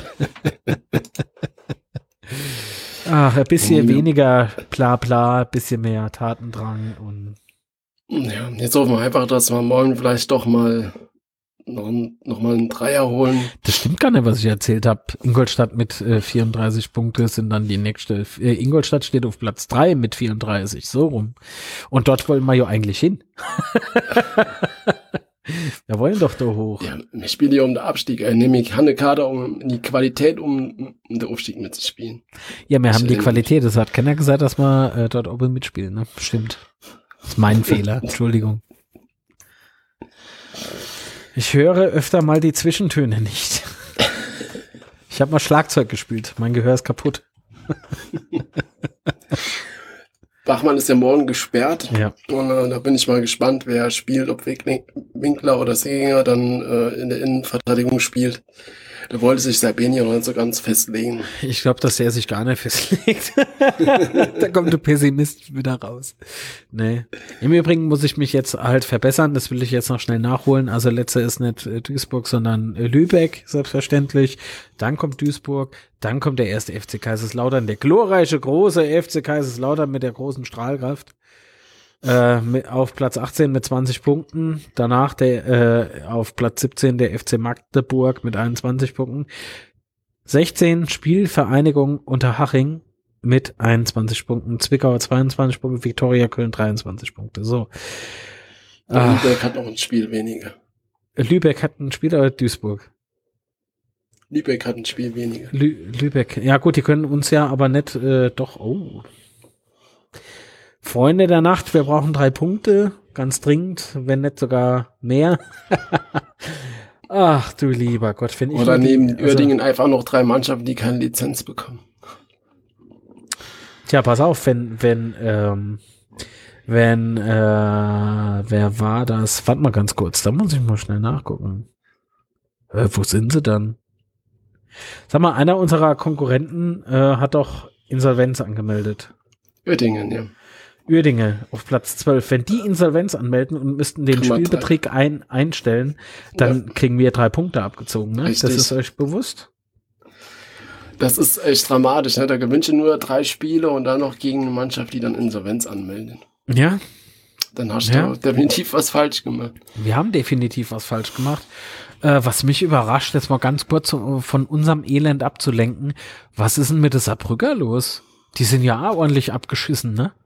Ach, ein bisschen ja. weniger bla bla, ein bisschen mehr Tatendrang und ja, jetzt hoffen wir einfach, dass wir morgen vielleicht doch mal noch, noch mal einen Dreier holen. Das stimmt gar nicht, was ich erzählt habe. Ingolstadt mit äh, vierunddreißig Punkte sind dann die nächste. Äh, Ingolstadt steht auf Platz drei mit vierunddreißig, so rum. Und dort wollen wir ja eigentlich hin. Wir wollen doch da hoch. Ja, wir spielen ja um den Abstieg. Ich nehme ich eine Karte, um die Qualität, um, um den Aufstieg mitzuspielen. Ja, wir ich haben die Qualität. Es hat keiner gesagt, dass wir äh, dort oben mitspielen. Ne? Stimmt. Das ist mein Fehler. Entschuldigung. Ich höre öfter mal die Zwischentöne nicht. Ich habe mal Schlagzeug gespielt. Mein Gehör ist kaputt. Bachmann ist ja morgen gesperrt. Ja. Und äh, da bin ich mal gespannt, wer spielt, ob Winkler oder Seginger dann äh, in der Innenverteidigung spielt. Da wollte sich Sabeni noch nicht so ganz festlegen. Ich glaube, dass er sich gar nicht festlegt. Da kommt der Pessimist wieder raus. Nee. Im Übrigen muss ich mich jetzt halt verbessern. Das will ich jetzt noch schnell nachholen. Also letzter ist nicht äh, Duisburg, sondern äh, Lübeck, selbstverständlich. Dann kommt Duisburg. Dann kommt der erste F C Kaiserslautern. Der glorreiche, große F C Kaiserslautern mit der großen Strahlkraft. Äh, mit, auf Platz achtzehn mit zwanzig Punkten. Danach der äh, auf Platz siebzehn der F C Magdeburg mit einundzwanzig Punkten. sechzehn Spielvereinigung Unterhaching mit einundzwanzig Punkten. Zwickau zweiundzwanzig Punkte. Viktoria Köln dreiundzwanzig Punkte. So. Lübeck hat noch ein Spiel weniger. Lübeck hat ein Spiel oder Duisburg? Lübeck hat ein Spiel weniger. Lü Lübeck. Ja gut, die können uns ja aber nicht äh, doch. Oh. Freunde der Nacht, wir brauchen drei Punkte, ganz dringend, wenn nicht sogar mehr. Ach du lieber Gott, wenn ich oder neben also, Uerdingen einfach noch drei Mannschaften, die keine Lizenz bekommen. Tja, pass auf, wenn, wenn, ähm, wenn, äh, wer war das? Warte mal ganz kurz, da muss ich mal schnell nachgucken. Äh, wo sind sie dann? Sag mal, einer unserer Konkurrenten äh, hat doch Insolvenz angemeldet. Uerdingen, ja. Uerdingen auf Platz zwölf. Wenn die Insolvenz anmelden und müssten den Spielbetrieb ein, einstellen, dann ja. kriegen wir drei Punkte abgezogen. Ne? Das ist euch bewusst? Das ist echt dramatisch. Ne? Da gewünsche nur drei Spiele und dann noch gegen eine Mannschaft, die dann Insolvenz anmelden. Ja. Dann hast ja. du definitiv was falsch gemacht. Wir haben definitiv was falsch gemacht. Äh, was mich überrascht, jetzt mal ganz kurz von unserem Elend abzulenken. Was ist denn mit der Saarbrücker los? Die sind ja auch ordentlich abgeschissen, ne?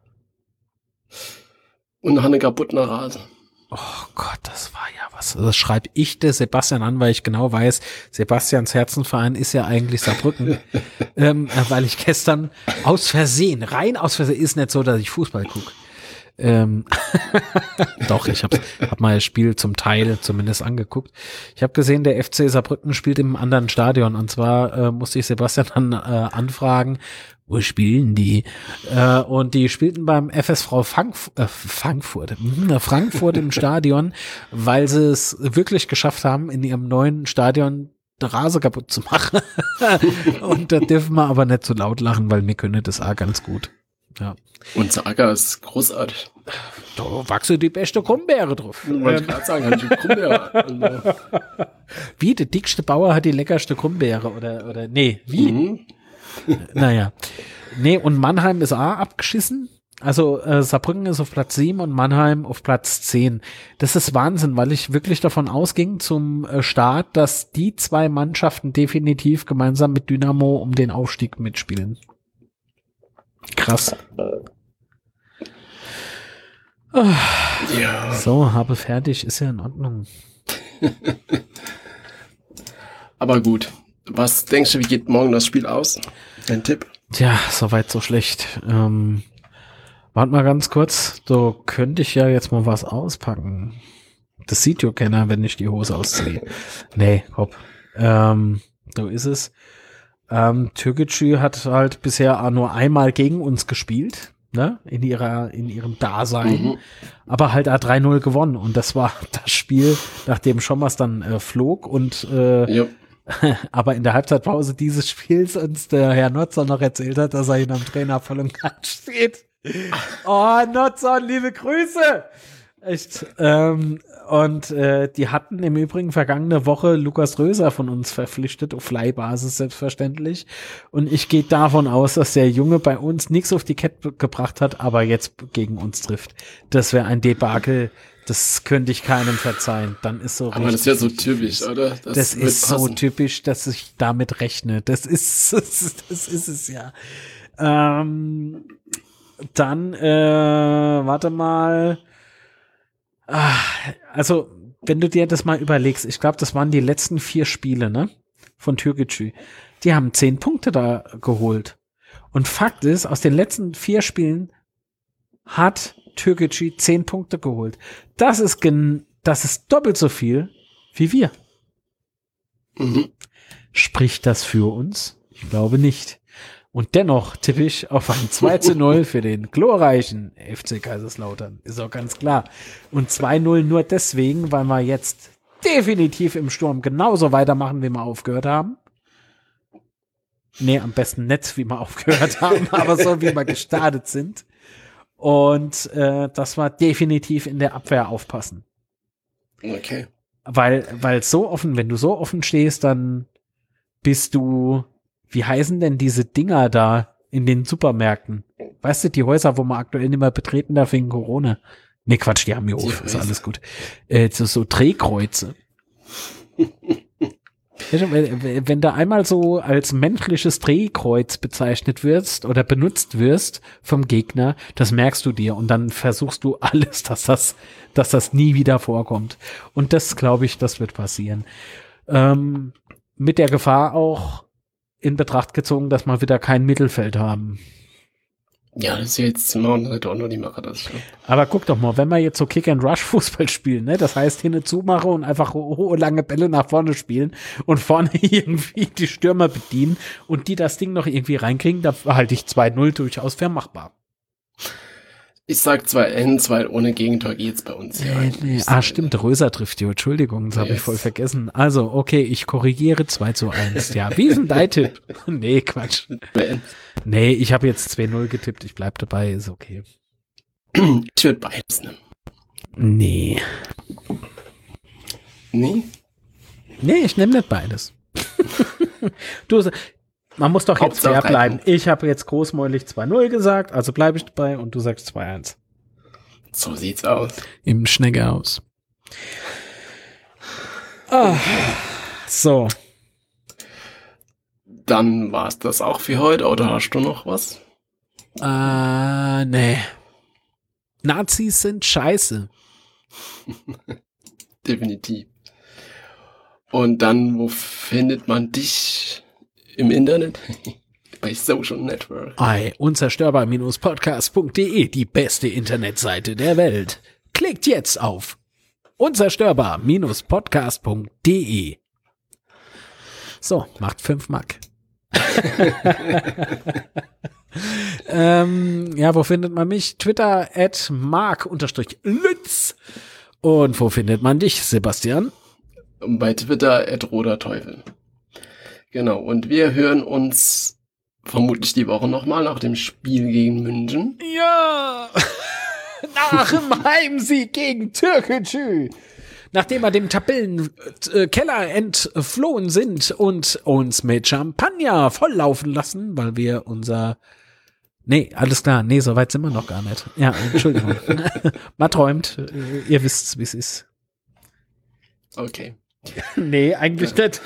Und haben einen kaputten Rasen. Oh Gott, das war ja was. Das schreibe ich der Sebastian an, weil ich genau weiß, Sebastians Herzenverein ist ja eigentlich Saarbrücken. ähm, weil ich gestern aus Versehen, rein aus Versehen, ist nicht so, dass ich Fußball gucke. Ähm, Doch, ich habe hab mal das Spiel zum Teil zumindest angeguckt. Ich habe gesehen, der F C Saarbrücken spielt im anderen Stadion und zwar äh, musste ich Sebastian dann äh, anfragen, wo spielen die? Äh, und die spielten beim F S V Frankf äh, Frankfurt, äh, Frankfurt im Stadion, weil sie es wirklich geschafft haben, in ihrem neuen Stadion der Rase kaputt zu machen. Und da dürfen wir aber nicht zu laut lachen, weil mir können das auch ganz gut. Ja. Unser Acker ist großartig. Da wachsen die beste Krummbeere drauf. Ich wollte gerade sagen, hat die Krummbeere. Wie, der dickste Bauer hat die leckerste Krummbeere oder, oder, nee, wie? Mhm. Naja. Nee, und Mannheim ist auch abgeschissen. Also äh, Saarbrücken ist auf Platz sieben und Mannheim auf Platz zehn. Das ist Wahnsinn, weil ich wirklich davon ausging zum äh, Start, dass die zwei Mannschaften definitiv gemeinsam mit Dynamo um den Aufstieg mitspielen. Krass. Oh. Ja. So, habe fertig, ist ja in Ordnung. Aber gut. Was denkst du, wie geht morgen das Spiel aus? Ein Tipp? Tja, soweit so schlecht. Ähm, warte mal ganz kurz. Da könnte ich ja jetzt mal was auspacken. Das sieht ja keiner, wenn ich die Hose ausziehe. Nee, hopp. Ähm, so ist es. Ähm, Türkgücü hat halt bisher auch nur einmal gegen uns gespielt, ne, in ihrer, in ihrem Dasein, mhm. aber halt auch drei null gewonnen und das war das Spiel, nachdem Schommers dann äh, flog und äh, ja. aber in der Halbzeitpause dieses Spiels uns der Herr Notzer noch erzählt hat, dass er ihn am Trainer voll und ganz steht. Oh, Notzer, liebe Grüße! Echt, ähm, und äh, die hatten im Übrigen vergangene Woche Lukas Röser von uns verpflichtet, auf Leihbasis selbstverständlich. Und ich gehe davon aus, dass der Junge bei uns nichts auf die Kette gebracht hat, aber jetzt gegen uns trifft. Das wäre ein Debakel, das könnte ich keinem verzeihen. Dann ist so aber richtig. Aber das ist ja so typisch, oder? Das, das ist so typisch, dass ich damit rechne. Das ist, das ist, das ist es ja. Ähm, dann, äh, warte mal. Also, wenn du dir das mal überlegst, ich glaube, das waren die letzten vier Spiele, ne, von Türkgücü. Die haben zehn Punkte da geholt. Und Fakt ist, aus den letzten vier Spielen hat Türkgücü zehn Punkte geholt. Das ist gen, das ist doppelt so viel wie wir. Mhm. Spricht das für uns? Ich glaube nicht. Und dennoch tippe ich auf ein zwei zu null für den glorreichen F C Kaiserslautern. Ist auch ganz klar. Und zwei null nur deswegen, weil wir jetzt definitiv im Sturm genauso weitermachen, wie wir aufgehört haben. Nee, am besten nicht, wie wir aufgehört haben, aber so, wie wir gestartet sind. Und äh, dass wir definitiv in der Abwehr aufpassen. Okay. Weil, weil so offen, wenn du so offen stehst, dann bist du... Wie heißen denn diese Dinger da in den Supermärkten? Weißt du, die Häuser, wo man aktuell nicht mehr betreten darf wegen Corona? Nee, Quatsch, die haben hier auf, ist alles gut. Äh, so, so Drehkreuze. wenn, wenn du einmal so als menschliches Drehkreuz bezeichnet wirst oder benutzt wirst vom Gegner, das merkst du dir und dann versuchst du alles, dass das, dass das nie wieder vorkommt. Und das, glaube ich, das wird passieren. Ähm, mit der Gefahr auch, in Betracht gezogen, dass wir wieder kein Mittelfeld haben. Ja, das ist ja jetzt noch auch noch die Mache, das schon. Aber guck doch mal, wenn wir jetzt so Kick-and-Rush-Fußball spielen, ne, das heißt, hinne zumache und einfach hohe, lange Bälle nach vorne spielen und vorne irgendwie die Stürmer bedienen und die das Ding noch irgendwie reinkriegen, da halte ich zwei null durchaus für machbar. Ich sag zwei N, zwei ohne Gegentor geht's bei uns. Ja, nee, nee. Ah, stimmt, Röser trifft die. Entschuldigung, das yes. habe ich voll vergessen. Also, okay, ich korrigiere zwei zu eins. Ja, wie ist denn dein Tipp? Nee, Quatsch. Nee, ich habe jetzt zwei null getippt. Ich bleib dabei, ist okay. Ich würde beides nehmen. Nee. Nee? Nee, ich nehme nicht beides. Du, man muss doch jetzt fair bleiben. Ich habe jetzt großmäulig zwei null gesagt, also bleibe ich dabei und du sagst zwei eins. So sieht's aus. Im Schnecke aus. Ah, so. Dann war's das auch für heute, oder hast du noch was? Äh, nee. Nazis sind scheiße. Definitiv. Und dann, wo findet man dich im Internet? bei Social Network. Ei, unzerstörbar Podcast punkt de, die beste Internetseite der Welt. Klickt jetzt auf unzerstörbar Podcast punkt de. So, macht fünf Mark. ähm, ja, wo findet man mich? Twitter at mark-lütz. Und wo findet man dich, Sebastian? Bei Twitter at roderteufel. Genau, und wir hören uns vermutlich die Woche nochmal nach dem Spiel gegen München. Ja! Nach dem Heimsieg gegen Türkgücü. Nachdem wir dem Tabellenkeller entflohen sind und uns mit Champagner volllaufen lassen, weil wir unser... Nee, alles klar. Nee, so weit sind wir noch gar nicht. Ja, Entschuldigung. Man träumt. Ihr wisst, wie es ist. Okay. Nee, eigentlich nicht.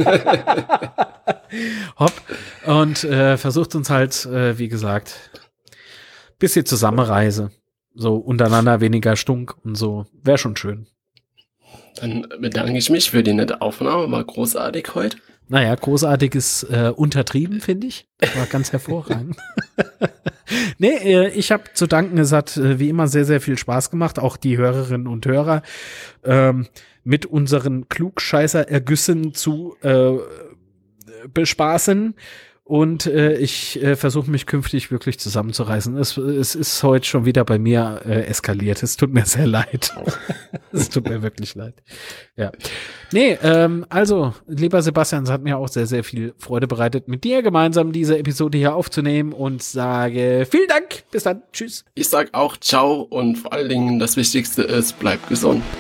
Hopp. Und äh, versucht uns halt, äh, wie gesagt, bisschen Zusammenreise. So untereinander weniger Stunk und so. Wäre schon schön. Dann bedanke ich mich für die nette Aufnahme. War großartig heute. Naja, großartig ist äh, untertrieben, finde ich. War ganz hervorragend. Nee, äh, ich habe zu danken, es hat äh, wie immer sehr, sehr viel Spaß gemacht. Auch die Hörerinnen und Hörer ähm, mit unseren Klugscheißer-Ergüssen zu äh, bespaßen. Und äh, ich äh, versuche mich künftig wirklich zusammenzureißen. Es, es ist heute schon wieder bei mir äh, eskaliert. Es tut mir sehr leid. Es tut mir wirklich leid. Ja. Nee, ähm, also, lieber Sebastian, es hat mir auch sehr, sehr viel Freude bereitet, mit dir gemeinsam diese Episode hier aufzunehmen und sage vielen Dank. Bis dann. Tschüss. Ich sag auch ciao und vor allen Dingen das Wichtigste ist, bleib gesund.